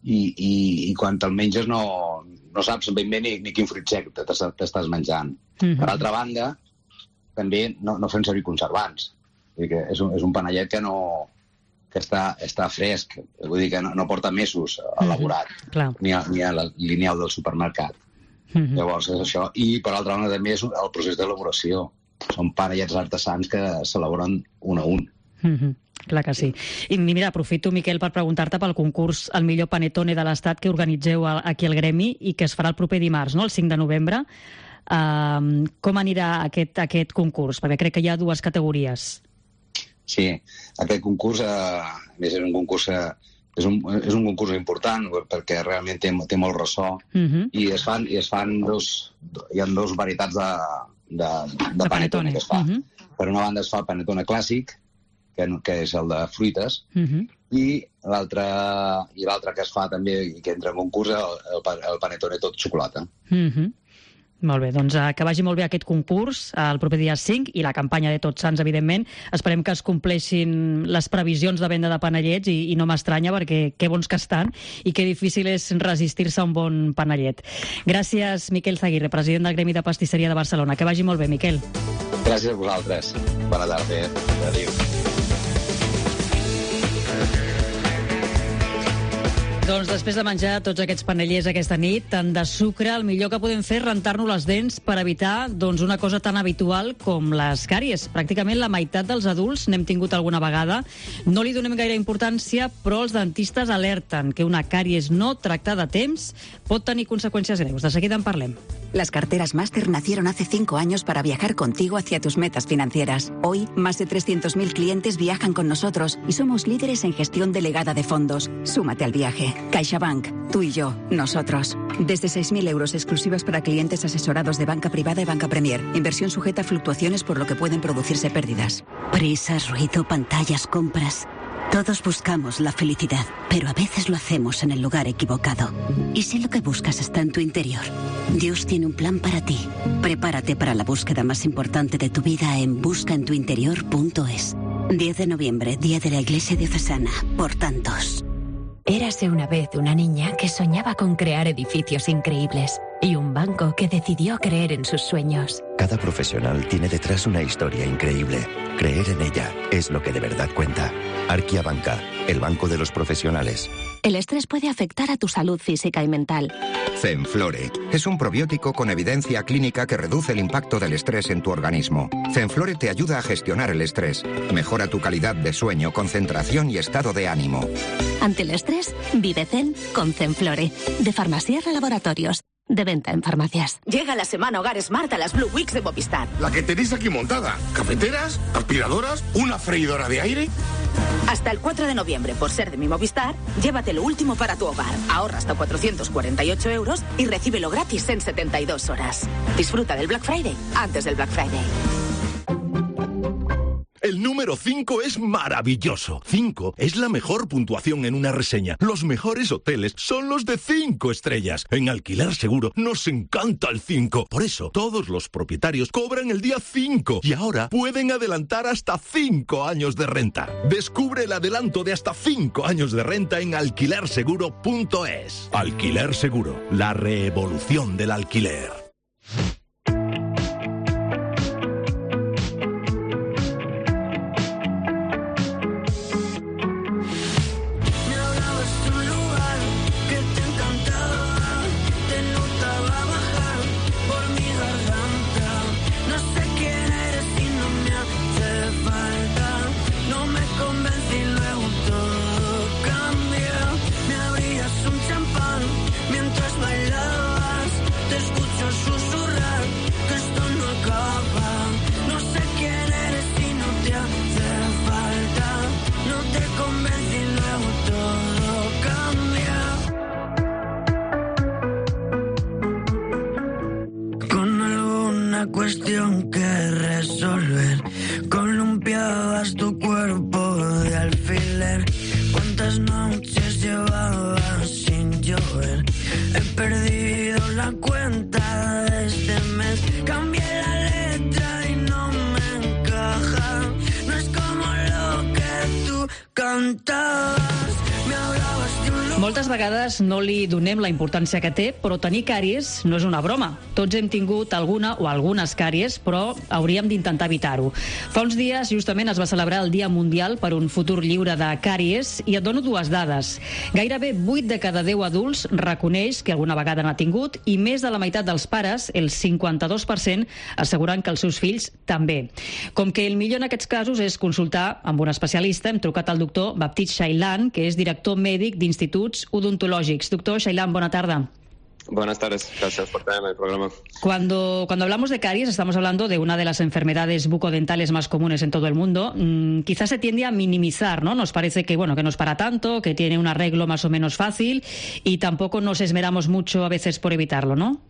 I quan te'l menges no saps ben bé ni quin fruit sec t'estàs menjant. Per altra banda, també no fem servir conservants. Vull dir que és un panellet que està fresc, vull dir que no porta mesos elaborat, ni a la lineal del supermercat. Llavors és això. I per altra banda també és el procés d'elaboració. Són panellets artesans que s'elaboren un a un. Clar que sí. I mira, aprofito, Miquel, per preguntar-te pel concurs El millor panetone de l'Estat que organitzeu aquí al Gremi i que es farà el proper dimarts, no?, el 5 de novembre. Com anirà aquest concurs? Perquè crec que hi ha dues categories. Sí, aquest concurs és un concurs important perquè realment té molt ressò i hi ha dos varietats de panetone que es fa. Per una banda es fa el panetone clàssic, que és el de fruites, i l'altre que es fa també i que entra en concurs el panetone tot xocolata. Molt bé, doncs que vagi molt bé aquest concurs el proper dia 5 i la campanya de Tots Sants, evidentment. Esperem que es compleixin les previsions de venda de panellets i no m'estranya perquè que bons que estan i que difícil és resistir-se a un bon panellet. Gràcies, Miquel Zaguirre, president del Gremi de Pastisseria de Barcelona. Que vagi molt bé, Miquel. Gràcies a vosaltres. Bona tarda. Adéu. Doncs després de menjar tots aquests panellets aquesta nit, tant de sucre, el millor que podem fer és rentar-nos les dents per evitar una cosa tan habitual com les càries. Pràcticament la meitat dels adults n'hem tingut alguna vegada. No li donem gaire importància, però els dentistes alerten que una càries no tractada a temps pot tenir conseqüències greus. De seguida en parlem. Las carteras Máster nacieron hace 5 años para viajar contigo hacia tus metas financieras. Hoy, más de 300.000 clientes viajan con nosotros y somos líderes en gestión delegada de fondos. Súmate al viaje. CaixaBank, tú y yo, nosotros. Desde 6.000 euros exclusivas para clientes asesorados de banca privada y banca Premier. Inversión sujeta a fluctuaciones por lo que pueden producirse pérdidas. Prisas, ruido, pantallas, compras. Todos buscamos la felicidad, pero a veces lo hacemos en el lugar equivocado. ¿Y si lo que buscas está en tu interior? Dios tiene un plan para ti. Prepárate para la búsqueda más importante de tu vida en buscaentuinterior.es. 10 de noviembre, Día de la Iglesia Diocesana, por tantos. Érase una vez una niña que soñaba con crear edificios increíbles y un banco que decidió creer en sus sueños. Cada profesional tiene detrás una historia increíble. Creer en ella es lo que de verdad cuenta. Arquia Banca, el banco de los profesionales. El estrés puede afectar a tu salud física y mental. Zenflore es un probiótico con evidencia clínica que reduce el impacto del estrés en tu organismo. Zenflore te ayuda a gestionar el estrés, mejora tu calidad de sueño, concentración y estado de ánimo. Ante el estrés, vive Zen con Zenflore, de Farmasierra Laboratorios. De venta en farmacias. Llega la semana Hogar Smart a las Blue Weeks de Movistar. La que tenéis aquí montada. Cafeteras, aspiradoras, una freidora de aire. Hasta el 4 de noviembre, por ser de mi Movistar, llévate lo último para tu hogar. Ahorra hasta 448 euros y recíbelo gratis en 72 horas. Disfruta del Black Friday antes del Black Friday. El número 5 es maravilloso. 5 es la mejor puntuación en una reseña. Los mejores hoteles son los de 5 estrellas. En Alquiler Seguro nos encanta el 5. Por eso, todos los propietarios cobran el día 5. Y ahora pueden adelantar hasta 5 años de renta. Descubre el adelanto de hasta 5 años de renta en alquilerseguro.es. Alquiler Seguro, la revolución del alquiler. Cuestión que resolver. Columpiabas tu cuerpo de alfiler. ¿Cuántas noches llevabas sin llover? He perdido la cuenta de este mes. Cambié la letra y no me encaja. No es como lo que tú cantabas. Me hablabas de un lugar. Moltes vegades no li donem la importància que té, però tenir càries no és una broma. Tots hem tingut alguna o algunes càries, però hauríem d'intentar evitar-ho. Fa uns dies, justament, es va celebrar el Dia Mundial per un futur lliure de càries i et dono dues dades. Gairebé 8 de cada 10 adults reconeix que alguna vegada n'ha tingut i més de la meitat dels pares, el 52%, asseguren que els seus fills també. Com que el millor en aquests casos és consultar amb un especialista, hem trucat al doctor Baptiste Chailan, que és director mèdic d'Instituts Odontológicos. Doctor Chailan, buena tarde. Buenas tardes, gracias por tenerme en el programa. Cuando hablamos de caries estamos hablando de una de las enfermedades bucodentales más comunes en todo el mundo. Quizás se tiende a minimizar, ¿no? Nos parece que, bueno, que no es para tanto, que tiene un arreglo más o menos fácil y tampoco nos esmeramos mucho a veces por evitarlo, ¿no?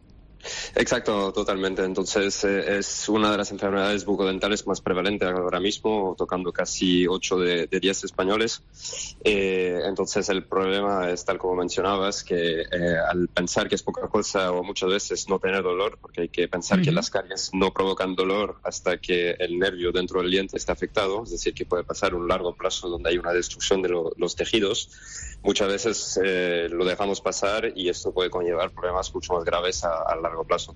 Exacto, totalmente. Entonces es una de las enfermedades bucodentales más prevalentes ahora mismo, tocando casi 8 de 10 españoles. Entonces el problema es, tal como mencionabas, que al pensar que es poca cosa o muchas veces no tener dolor, porque hay que pensar que las caries no provocan dolor hasta que el nervio dentro del diente está afectado, es decir, que puede pasar un largo plazo donde hay una destrucción de los tejidos. Muchas veces lo dejamos pasar y esto puede conllevar problemas mucho más graves a largo plazo.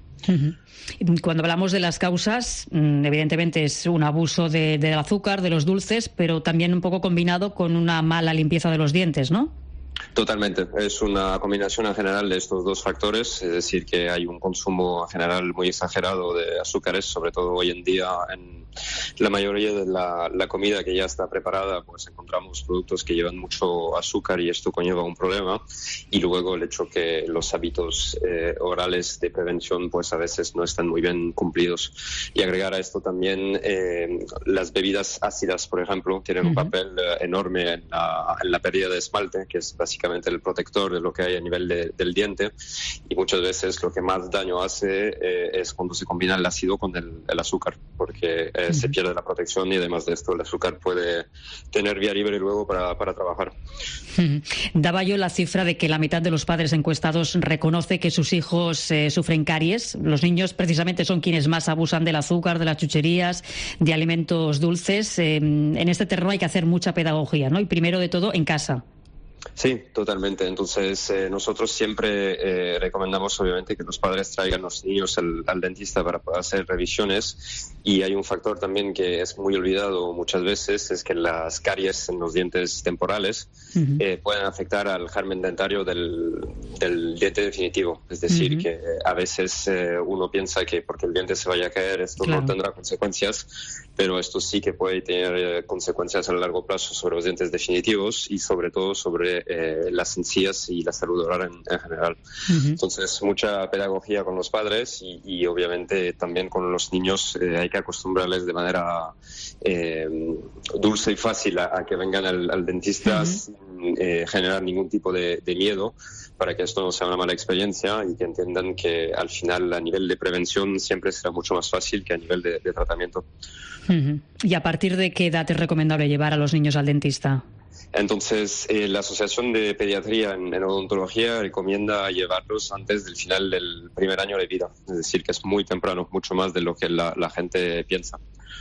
Cuando hablamos de las causas, evidentemente es un abuso del azúcar, de los dulces, pero también un poco combinado con una mala limpieza de los dientes, ¿no? Totalmente. Es una combinación en general de estos dos factores, es decir, que hay un consumo en general muy exagerado de azúcares, sobre todo hoy en día en la mayoría de la comida que ya está preparada, pues encontramos productos que llevan mucho azúcar y esto conlleva un problema. Y luego el hecho que los hábitos orales de prevención pues a veces no están muy bien cumplidos. Y agregar a esto también las bebidas ácidas, por ejemplo, tienen un papel enorme en la pérdida de esmalte, que es básicamente básicamente el protector de lo que hay a nivel del diente, y muchas veces lo que más daño hace es cuando se combina el ácido con el azúcar, porque se pierde la protección y además de esto el azúcar puede tener vía libre luego para trabajar. Daba yo la cifra de que la mitad de los padres encuestados reconoce que sus hijos sufren caries. Los niños precisamente son quienes más abusan del azúcar, de las chucherías, de alimentos dulces. En este terreno hay que hacer mucha pedagogía, ¿no? Y primero de todo en casa. Sí, totalmente. Entonces, nosotros siempre recomendamos, obviamente, que los padres traigan a los niños al dentista para poder hacer revisiones. Y hay un factor también que es muy olvidado muchas veces, es que las caries en los dientes temporales pueden afectar al germen dentario del diente definitivo. Es decir, que a veces uno piensa que porque el diente se vaya a caer esto no tendrá consecuencias, pero esto sí que puede tener consecuencias a largo plazo sobre los dientes definitivos y sobre todo sobre las encías y la salud oral en general. Entonces, mucha pedagogía con los padres y obviamente también con los niños. Hay que acostumbrarles de manera dulce y fácil a que vengan al dentista sin generar ningún tipo de miedo, para que esto no sea una mala experiencia y que entiendan que al final a nivel de prevención siempre será mucho más fácil que a nivel de tratamiento. ¿Y a partir de qué edad es recomendable llevar a los niños al dentista? Entonces, la Asociación de Pediatría en Odontología recomienda llevarlos antes del final del primer año de vida. Es decir, que es muy temprano, mucho más de lo que la gente piensa.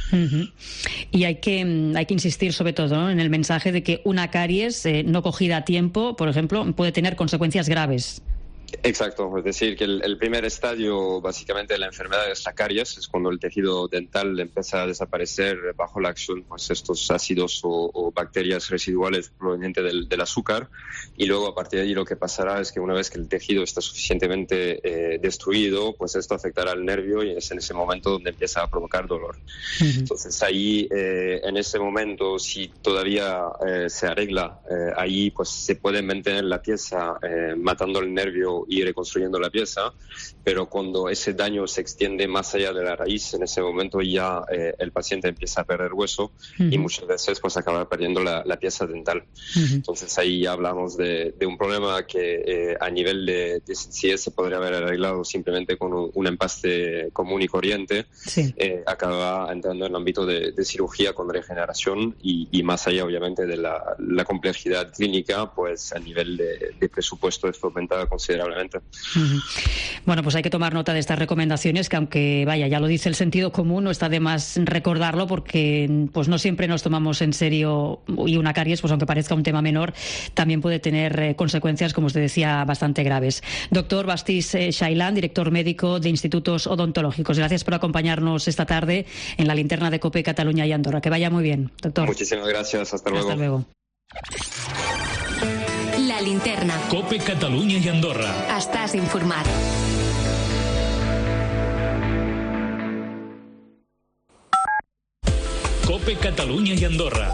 Y hay que insistir sobre todo, ¿no?, en el mensaje de que una caries no cogida a tiempo, por ejemplo, puede tener consecuencias graves. Exacto, es decir, que el primer estadio básicamente de la enfermedad es la caries, es cuando el tejido dental empieza a desaparecer bajo la acción pues estos ácidos o bacterias residuales provenientes del azúcar, y luego a partir de ahí lo que pasará es que una vez que el tejido está suficientemente destruido, pues esto afectará al nervio y es en ese momento donde empieza a provocar dolor. Entonces ahí, en ese momento, si todavía se arregla, ahí pues se puede mantener la pieza matando el nervio y reconstruyendo la pieza, pero cuando ese daño se extiende más allá de la raíz, en ese momento ya el paciente empieza a perder hueso y muchas veces pues acaba perdiendo la pieza dental. Entonces ahí ya hablamos de un problema que a nivel de sencillez se podría haber arreglado simplemente con un empaste común y corriente. Acaba entrando en el ámbito de cirugía con regeneración y más allá obviamente de la complejidad clínica, pues a nivel de presupuesto esto aumenta considerablemente. Bueno, pues hay que tomar nota de estas recomendaciones que, aunque vaya, ya lo dice el sentido común, no está de más recordarlo porque pues no siempre nos tomamos en serio, y una caries, pues aunque parezca un tema menor, también puede tener consecuencias, como usted decía, bastante graves. Doctor Bastís Xailán, director médico de Institutos Odontológicos, gracias por acompañarnos esta tarde en la linterna de COPE Cataluña y Andorra. Que vaya muy bien, doctor. Muchísimas gracias, hasta luego. Hasta luego. La linterna. COPE Catalunya i Andorra. Estàs informat. COPE Catalunya i Andorra.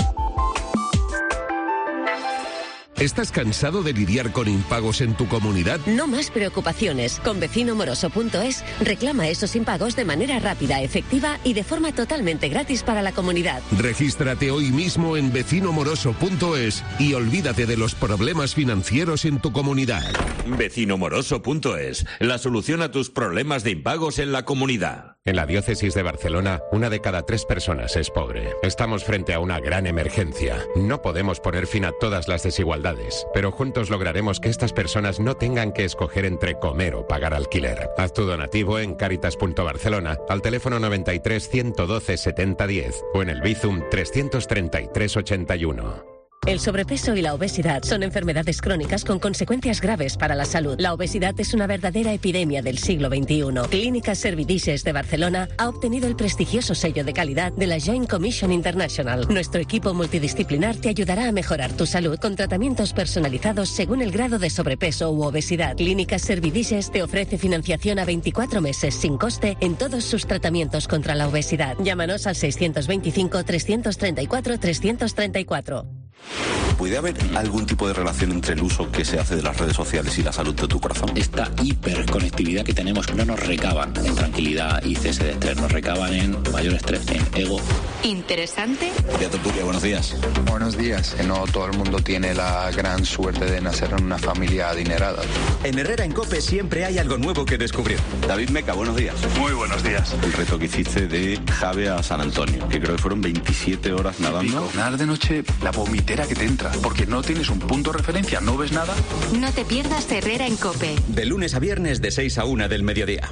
¿Estás cansado de lidiar con impagos en tu comunidad? No más preocupaciones. Con vecinomoroso.es reclama esos impagos de manera rápida, efectiva y de forma totalmente gratis para la comunidad. Regístrate hoy mismo en vecinomoroso.es y olvídate de los problemas financieros en tu comunidad. Vecinomoroso.es, la solución a tus problemas de impagos en la comunidad. En la diócesis de Barcelona, 1 de cada 3 personas es pobre. Estamos frente a una gran emergencia. No podemos poner fin a todas las desigualdades, pero juntos lograremos que estas personas no tengan que escoger entre comer o pagar alquiler. Haz tu donativo en Caritas.Barcelona al teléfono 93 112 7010 o en el Bizum 333 81. El sobrepeso y la obesidad son enfermedades crónicas con consecuencias graves para la salud. La obesidad es una verdadera epidemia del siglo XXI. Clínicas Servidices de Barcelona ha obtenido el prestigioso sello de calidad de la Joint Commission International. Nuestro equipo multidisciplinar te ayudará a mejorar tu salud con tratamientos personalizados según el grado de sobrepeso u obesidad. Clínicas Servidices te ofrece financiación a 24 meses sin coste en todos sus tratamientos contra la obesidad. Llámanos al 625 334 334. ¿puede haber algún tipo de relación entre el uso que se hace de las redes sociales y la salud de tu corazón? Esta hiperconectividad que tenemos no nos recaban en tranquilidad y cese de estrés, nos recaban en mayor estrés, en ego. ¿Interesante? Ya Tertulia, buenos días. Buenos días. No todo el mundo tiene la gran suerte de nacer en una familia adinerada. En Herrera en COPE siempre hay algo nuevo que descubrir. David Meca, buenos días. Muy buenos días. El reto que hiciste de Jave a San Antonio, que creo que fueron 27 horas nadando. Nadar de noche, la vomitera que te entra, porque no tienes un punto de referencia, no ves nada. No te pierdas Herrera en COPE. De lunes a viernes de 6 a 1 del mediodía.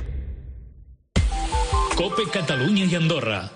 COPE Cataluña y Andorra.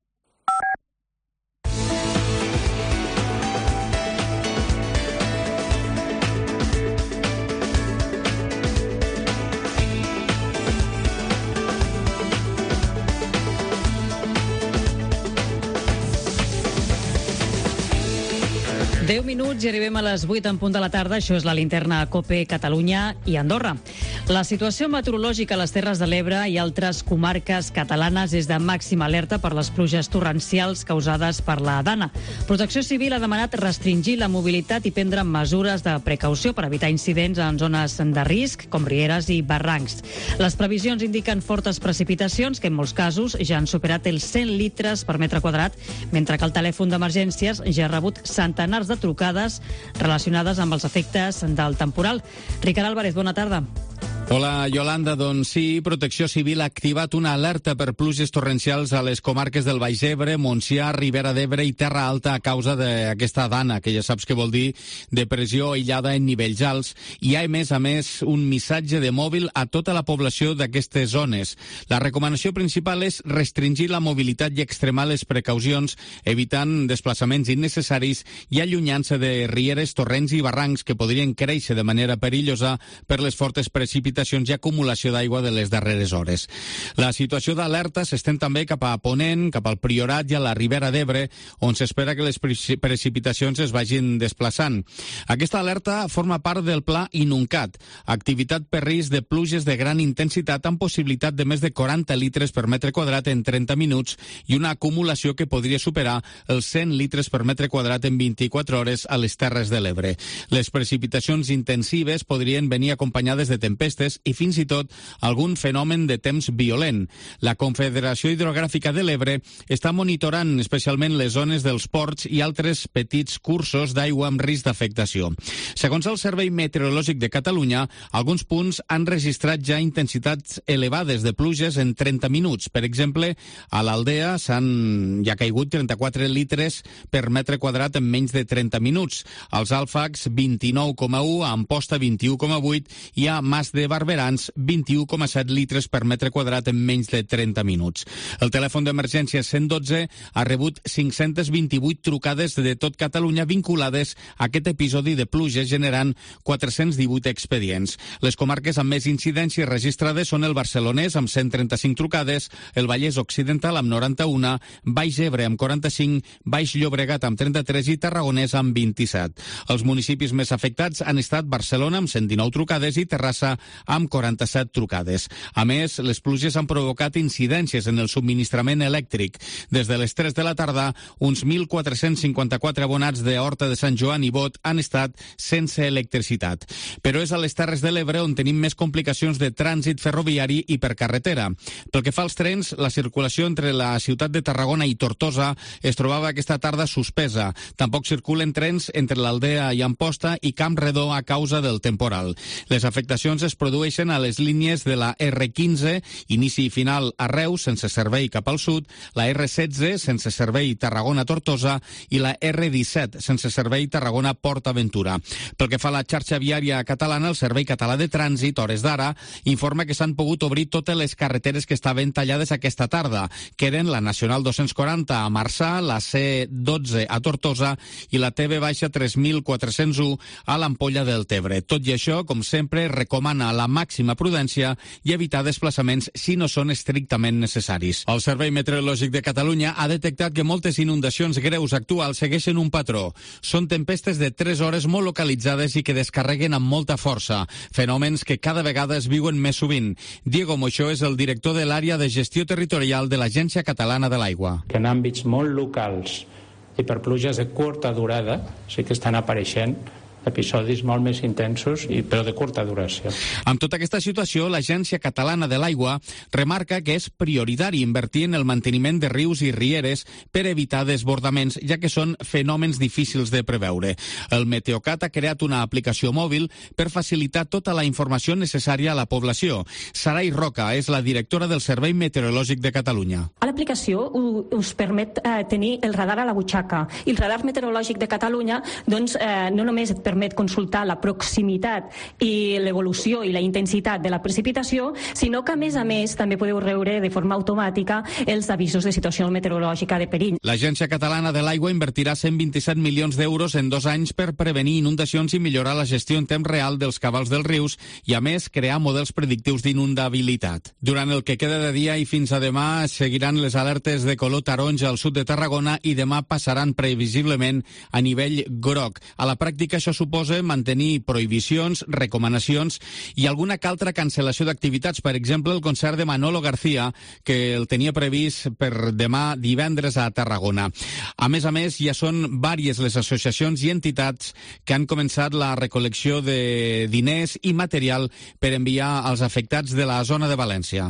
Deu minuts i arribem a les 8 en punt de la tarda. Això és la linterna COPE Catalunya i Andorra. La situació meteorològica a les Terres de l'Ebre i altres comarques catalanes és de màxima alerta per les pluges torrencials causades per la Dana. Protecció Civil ha demanat restringir la mobilitat i prendre mesures de precaució per evitar incidents en zones de risc, com rieres i barrancs. Les previsions indiquen fortes precipitacions que en molts casos ja han superat els 100 litres per metre quadrat, mentre que el telèfon d'emergències ja ha rebut centenars de trucades relacionades amb els efectes del temporal. Ricard Álvarez, bona tarda. Hola, Yolanda. Doncs sí, Protecció Civil ha activat una alerta per pluges torrencials a les comarques del Baix Ebre, Montsià, Ribera d'Ebre i Terra Alta a causa d'aquesta dana, que ja saps que vol dir depressió aïllada en nivells alts. I hi ha, a més, un missatge de mòbil a tota la població d'aquestes zones. La recomanació principal és restringir la mobilitat i extremar les precaucions, evitant desplaçaments innecessaris i allunyant-se de rieres, torrents i barrancs que podrien créixer de manera perillosa per les fortes precipitacions i acumulació d'aigua de les darreres hores. La situació d'alerta s'estén també cap a Ponent, cap al Priorat i a la Ribera d'Ebre, on s'espera que les precipitacions es vagin desplaçant. Aquesta alerta forma part del pla Inuncat, activitat per risc de pluges de gran intensitat amb possibilitat de més de 40 litres per metre quadrat en 30 minuts i una acumulació que podria superar els 100 litres per metre quadrat en 24 hores a les Terres de l'Ebre. Les precipitacions intensives podrien venir acompanyades de tempestes i fins i tot algun fenomen de temps violent. La Confederació Hidrogràfica de l'Ebre està monitorant especialment les zones dels ports i altres petits cursos d'aigua amb risc d'afectació. Segons el Servei Meteorològic de Catalunya, alguns punts han registrat ja intensitats elevades de pluges en 30 minuts. Per exemple, a l'Aldea s'han ja caigut 34 litres per metre quadrat en menys de 30 minuts. Als Alfacs, 29,1, a Amposta, 21,8 i a Mas de Barberans, 21,7 litres per metre quadrat en menys de 30 minuts. El telèfon d'emergència 112 ha rebut 528 trucades de tot Catalunya vinculades a aquest episodi de pluges, generant 418 expedients. Les comarques amb més incidències registrades són el Barcelonès, amb 135 trucades, el Vallès Occidental, amb 91, Baix Ebre, amb 45, Baix Llobregat, amb 33 i Tarragonès, amb 27. Els municipis més afectats han estat Barcelona, amb 119 trucades, i Terrassa, amb 47 trucades. A més, les pluges han provocat incidències en el subministrament elèctric. Des de les 3 de la tarda, uns 1.454 abonats de Horta de Sant Joan i Bot han estat sense electricitat. Però és a les Terres de l'Ebre on tenim més complicacions de trànsit ferroviari i per carretera. Pel que fa als trens, la circulació entre la ciutat de Tarragona i Tortosa es trobava aquesta tarda suspesa. Tampoc circulen trens entre l'Aldea i Amposta i Camp Redó a causa del temporal. Les afectacions es produeixen a les línies de la R15, inici i final a Reus, sense servei cap al sud, la R16, sense servei Tarragona-Tortosa, i la R17, sense servei Tarragona-Port-Aventura. Pel que fa a la xarxa viària catalana, el Servei Català de Trànsit, hores d'ara, informa que s'han pogut obrir totes les carreteres que estaven tallades aquesta tarda, que eren la Nacional 240 a Marçà, la C12 a Tortosa i la TV-3401 a l'Ampolla del Tebre. Tot i això, com sempre, recomana la màxima prudència i evitar desplaçaments si no són estrictament necessaris. El Servei Meteorològic de Catalunya ha detectat que moltes inundacions greus actuals segueixen un patró. Són tempestes de 3 hores molt localitzades i que descarreguen amb molta força, fenòmens que cada vegada es viuen més sovint. Diego Moixó és el director de l'àrea de gestió territorial de l'Agència Catalana de l'Aigua. Que en àmbits molt locals I per pluges de curta durada sí que estan apareixent episodis molt més intensos, però de curta duració. Amb tota aquesta situació, l'Agència Catalana de l'Aigua remarca que és prioritari invertir en el manteniment de rius i rieres per evitar desbordaments, ja que són fenòmens difícils de preveure. El Meteocat ha creat una aplicació mòbil per facilitar tota la informació necessària a la població. Sarai Roca és la directora del Servei Meteorològic de Catalunya. L'aplicació us permet tenir el radar a la butxaca, i el radar meteorològic de Catalunya doncs, no només et permet consultar la proximitat i l'evolució i la intensitat de la precipitació, sinó que, a més, també podeu rebre de forma automàtica els avisos de situació meteorològica de perill. L'Agència Catalana de l'Aigua invertirà 127 milions d'euros en 2 anys per prevenir inundacions i millorar la gestió en temps real dels cabals dels rius i, a més, crear models predictius d'inundabilitat. Durant el que queda de dia i fins a demà seguiran les alertes de color taronja al sud de Tarragona i demà passaran previsiblement a nivell groc. A la pràctica això suposa mantenir prohibicions, recomanacions i alguna que altra cancel·lació d'activitats. Per exemple, el concert de Manolo García, que el tenia previst per demà divendres a Tarragona. A més, ja són vàries les associacions i entitats que han començat la recol·lecció de diners i material per enviar als afectats de la zona de València.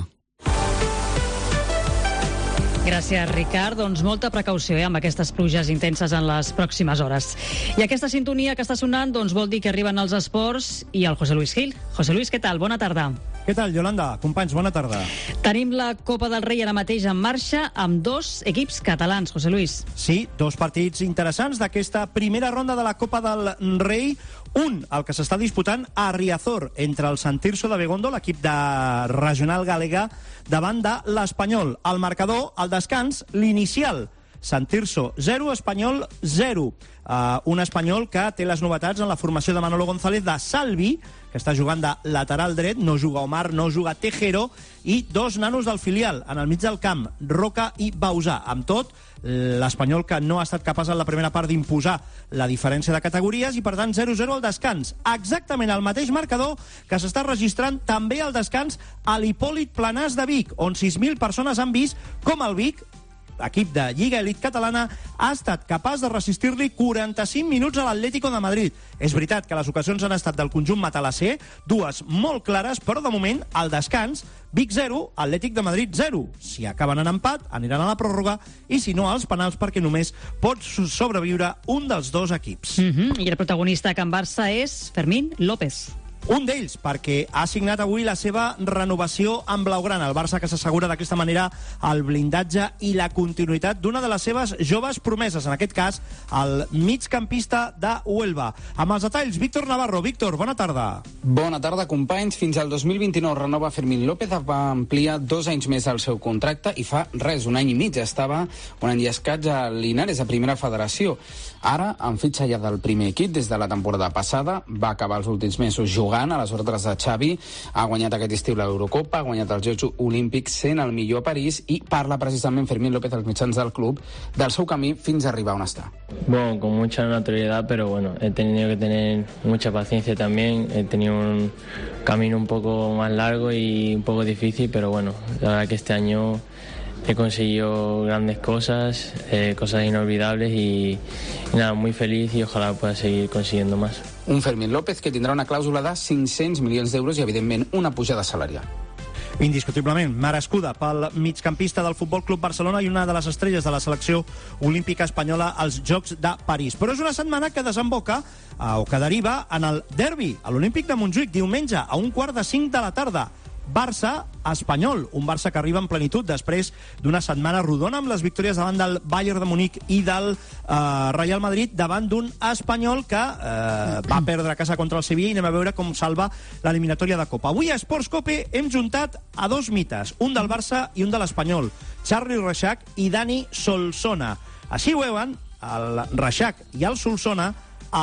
Gràcies, Ricard. Doncs molta precaució amb aquestes pluges intenses en les pròximes hores. I aquesta sintonia que està sonant doncs vol dir que arriben els esports i el José Luis Gil. José Luis, què tal? Bona tarda. Què tal, Yolanda? Companys, bona tarda. Tenim la Copa del Rei ara mateix en marxa amb 2 equips catalans, José Luis. Sí, 2 partits interessants d'aquesta primera ronda de la Copa del Rei. Un, el que s'està disputant a Riazor, entre el Sant Tirso de Begondo, l'equip de regional galega, davant de l'Espanyol. El marcador, al descans, l'inicial. Sant Tirso 0, Espanyol 0. Un Espanyol que té les novetats en la formació de Manolo González de Salvi, que està jugant de lateral dret, no juga Omar, no juga Tejero, i 2 nanos del filial, en el mig del camp, Roca i Bausà. Amb tot, l'Espanyol que no ha estat capaç en la primera part d'imposar la diferència de categories i, per tant, 0-0 al descans. Exactament el mateix marcador que s'està registrant també al descans a l'Hipòlit Planàs de Vic, on 6.000 persones han vist com el Vic, equip de Lliga Elit Catalana, ha estat capaç de resistir-li 45 minuts a l'Atlético de Madrid. És veritat que les ocasions han estat del conjunt matalasser, 2 molt clares, però de moment, al descans, Vic 0, Atlètic de Madrid 0. Si acaben en empat, aniran a la pròrroga, i si no, als penals, perquè només pot sobreviure un dels 2 equips. I el protagonista a Can Barça és Fermín López. Un d'ells, perquè ha signat avui la seva renovació amb blaugrana. El Barça que s'assegura d'aquesta manera el blindatge i la continuïtat d'una de les seves joves promeses, en aquest cas, el migcampista de Huelva. Amb els detalls, Víctor Navarro. Víctor, bona tarda. Bona tarda, companys. Fins al 2029 renova Fermín López, va ampliar 2 anys més el seu contracte i fa res, 1 any i mig. Estava 1 any i escaig a Linares, a Primera Federació. Ara, en fitxa ja del primer equip des de la temporada passada, va acabar els últims mesos jugant a les ordres de Xavi, ha guanyat aquest estiu l'Eurocopa, ha guanyat els Jocs Olímpics, sent el millor a París, i parla precisament Fermín López als mitjans del club del seu camí fins a arribar on està. Bueno, con mucha naturalidad, pero bueno, he tenido que tener mucha paciencia también, he tenido un camino un poco más largo y un poco difícil, pero bueno, la verdad que este año he conseguido grandes cosas, cosas inolvidables y nada, muy feliz y ojalá pueda seguir consiguiendo más. Un Fermín López que tindrà una clàusula de 500 milions d'euros i, evidentment, una pujada salarial. Indiscutiblement, merescuda pel migcampista del Futbol Club Barcelona i una de les estrelles de la selecció olímpica espanyola als Jocs de París. Però és una setmana que desemboca o que deriva en el derbi a l'Olímpic de Montjuïc, diumenge a 4:45 de la tarda. Barça-Espanyol, un Barça que arriba en plenitud després d'una setmana rodona amb les victòries davant del Bayern de Munic i del Real Madrid, davant d'un Espanyol que va perdre a casa contra el Sevilla, i anem a veure com salva l'eliminatòria de Copa. Avui a Sports Cope hem juntat a 2 mites, un del Barça i un de l'Espanyol, Charly Reixac i Dani Solsona. Així ho veuen el Reixac i el Solsona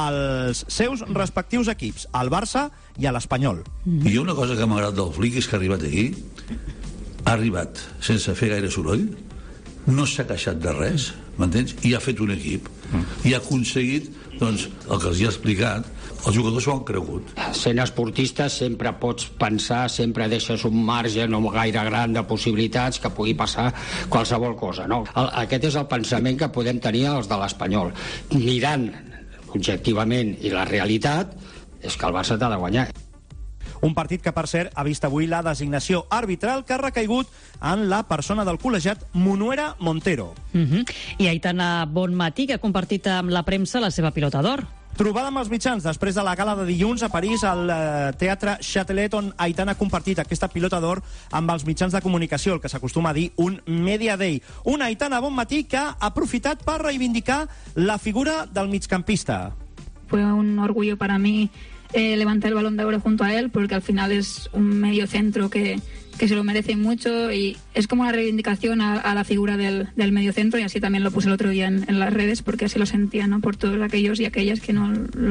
als seus respectius equips, al Barça i a l'Espanyol. I una cosa que m'ha agradat del Flick és que ha arribat aquí, ha arribat sense fer gaire soroll, no s'ha queixat de res, m'entens? I ha fet un equip. I ha aconseguit, doncs, el que els hi ha explicat, els jugadors s'ho han cregut. Sent esportista sempre pots pensar, sempre deixes un marge no gaire gran de possibilitats que pugui passar qualsevol cosa, no? Aquest és el pensament que podem tenir els de l'Espanyol. Mirant objectivament i la realitat és que el Barça t'ha de guanyar. Un partit que, per cert, ha vist avui la designació arbitral que ha recaigut en la persona del col·legiat Munuera Montero. I Aitana Bonmatí, que ha compartit amb la premsa la seva pilota d'or. Trobada amb els mitjans després de la gala de dilluns a París al Teatre Châtelet, on Aitana ha compartit aquesta pilota d'or amb els mitjans de comunicació, el que s'acostuma a dir un Media Day. Una Aitana Bonmatí que ha aprofitat per reivindicar la figura del migcampista. Fue un orgullo para mí levantar el Balón de Oro junto a él, porque al final es un medio centro que se lo merece mucho y es como una reivindicación a la figura del medio centro, y así también lo puse el otro día en las redes, porque así lo sentía, ¿no? Por todos aquellos y aquellas que no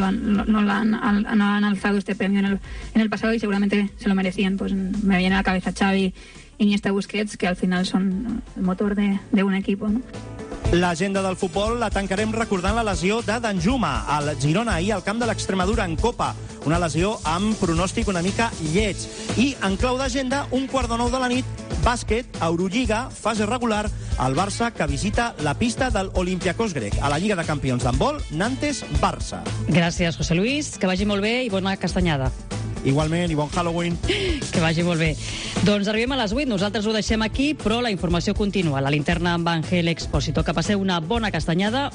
han alzado este premio en el pasado y seguramente se lo merecían. Pues me viene a la cabeza Xavi, Iniesta, Busquets, que al final son el motor de un equipo, ¿no? L'agenda del futbol la tancarem recordant la lesió de Danjuma al Girona ahir al camp de l'Extremadura en Copa. Una lesió amb pronòstic una mica lleig. I en clau d'agenda, 1:45 de la nit, bàsquet, Eurolliga, fase regular, el Barça que visita la pista del Olympiacos grec. A la Lliga de Campions d'handbol, Nantes-Barça. Gràcies, José Luis. Que vagi molt bé i bona castanyada. Igualment, i bon Halloween. Que vagi molt bé. Doncs arribem a les 8, nosaltres ho deixem aquí, però la informació continua. La linterna amb Ángel Expósito. Que passeu una bona castanyada.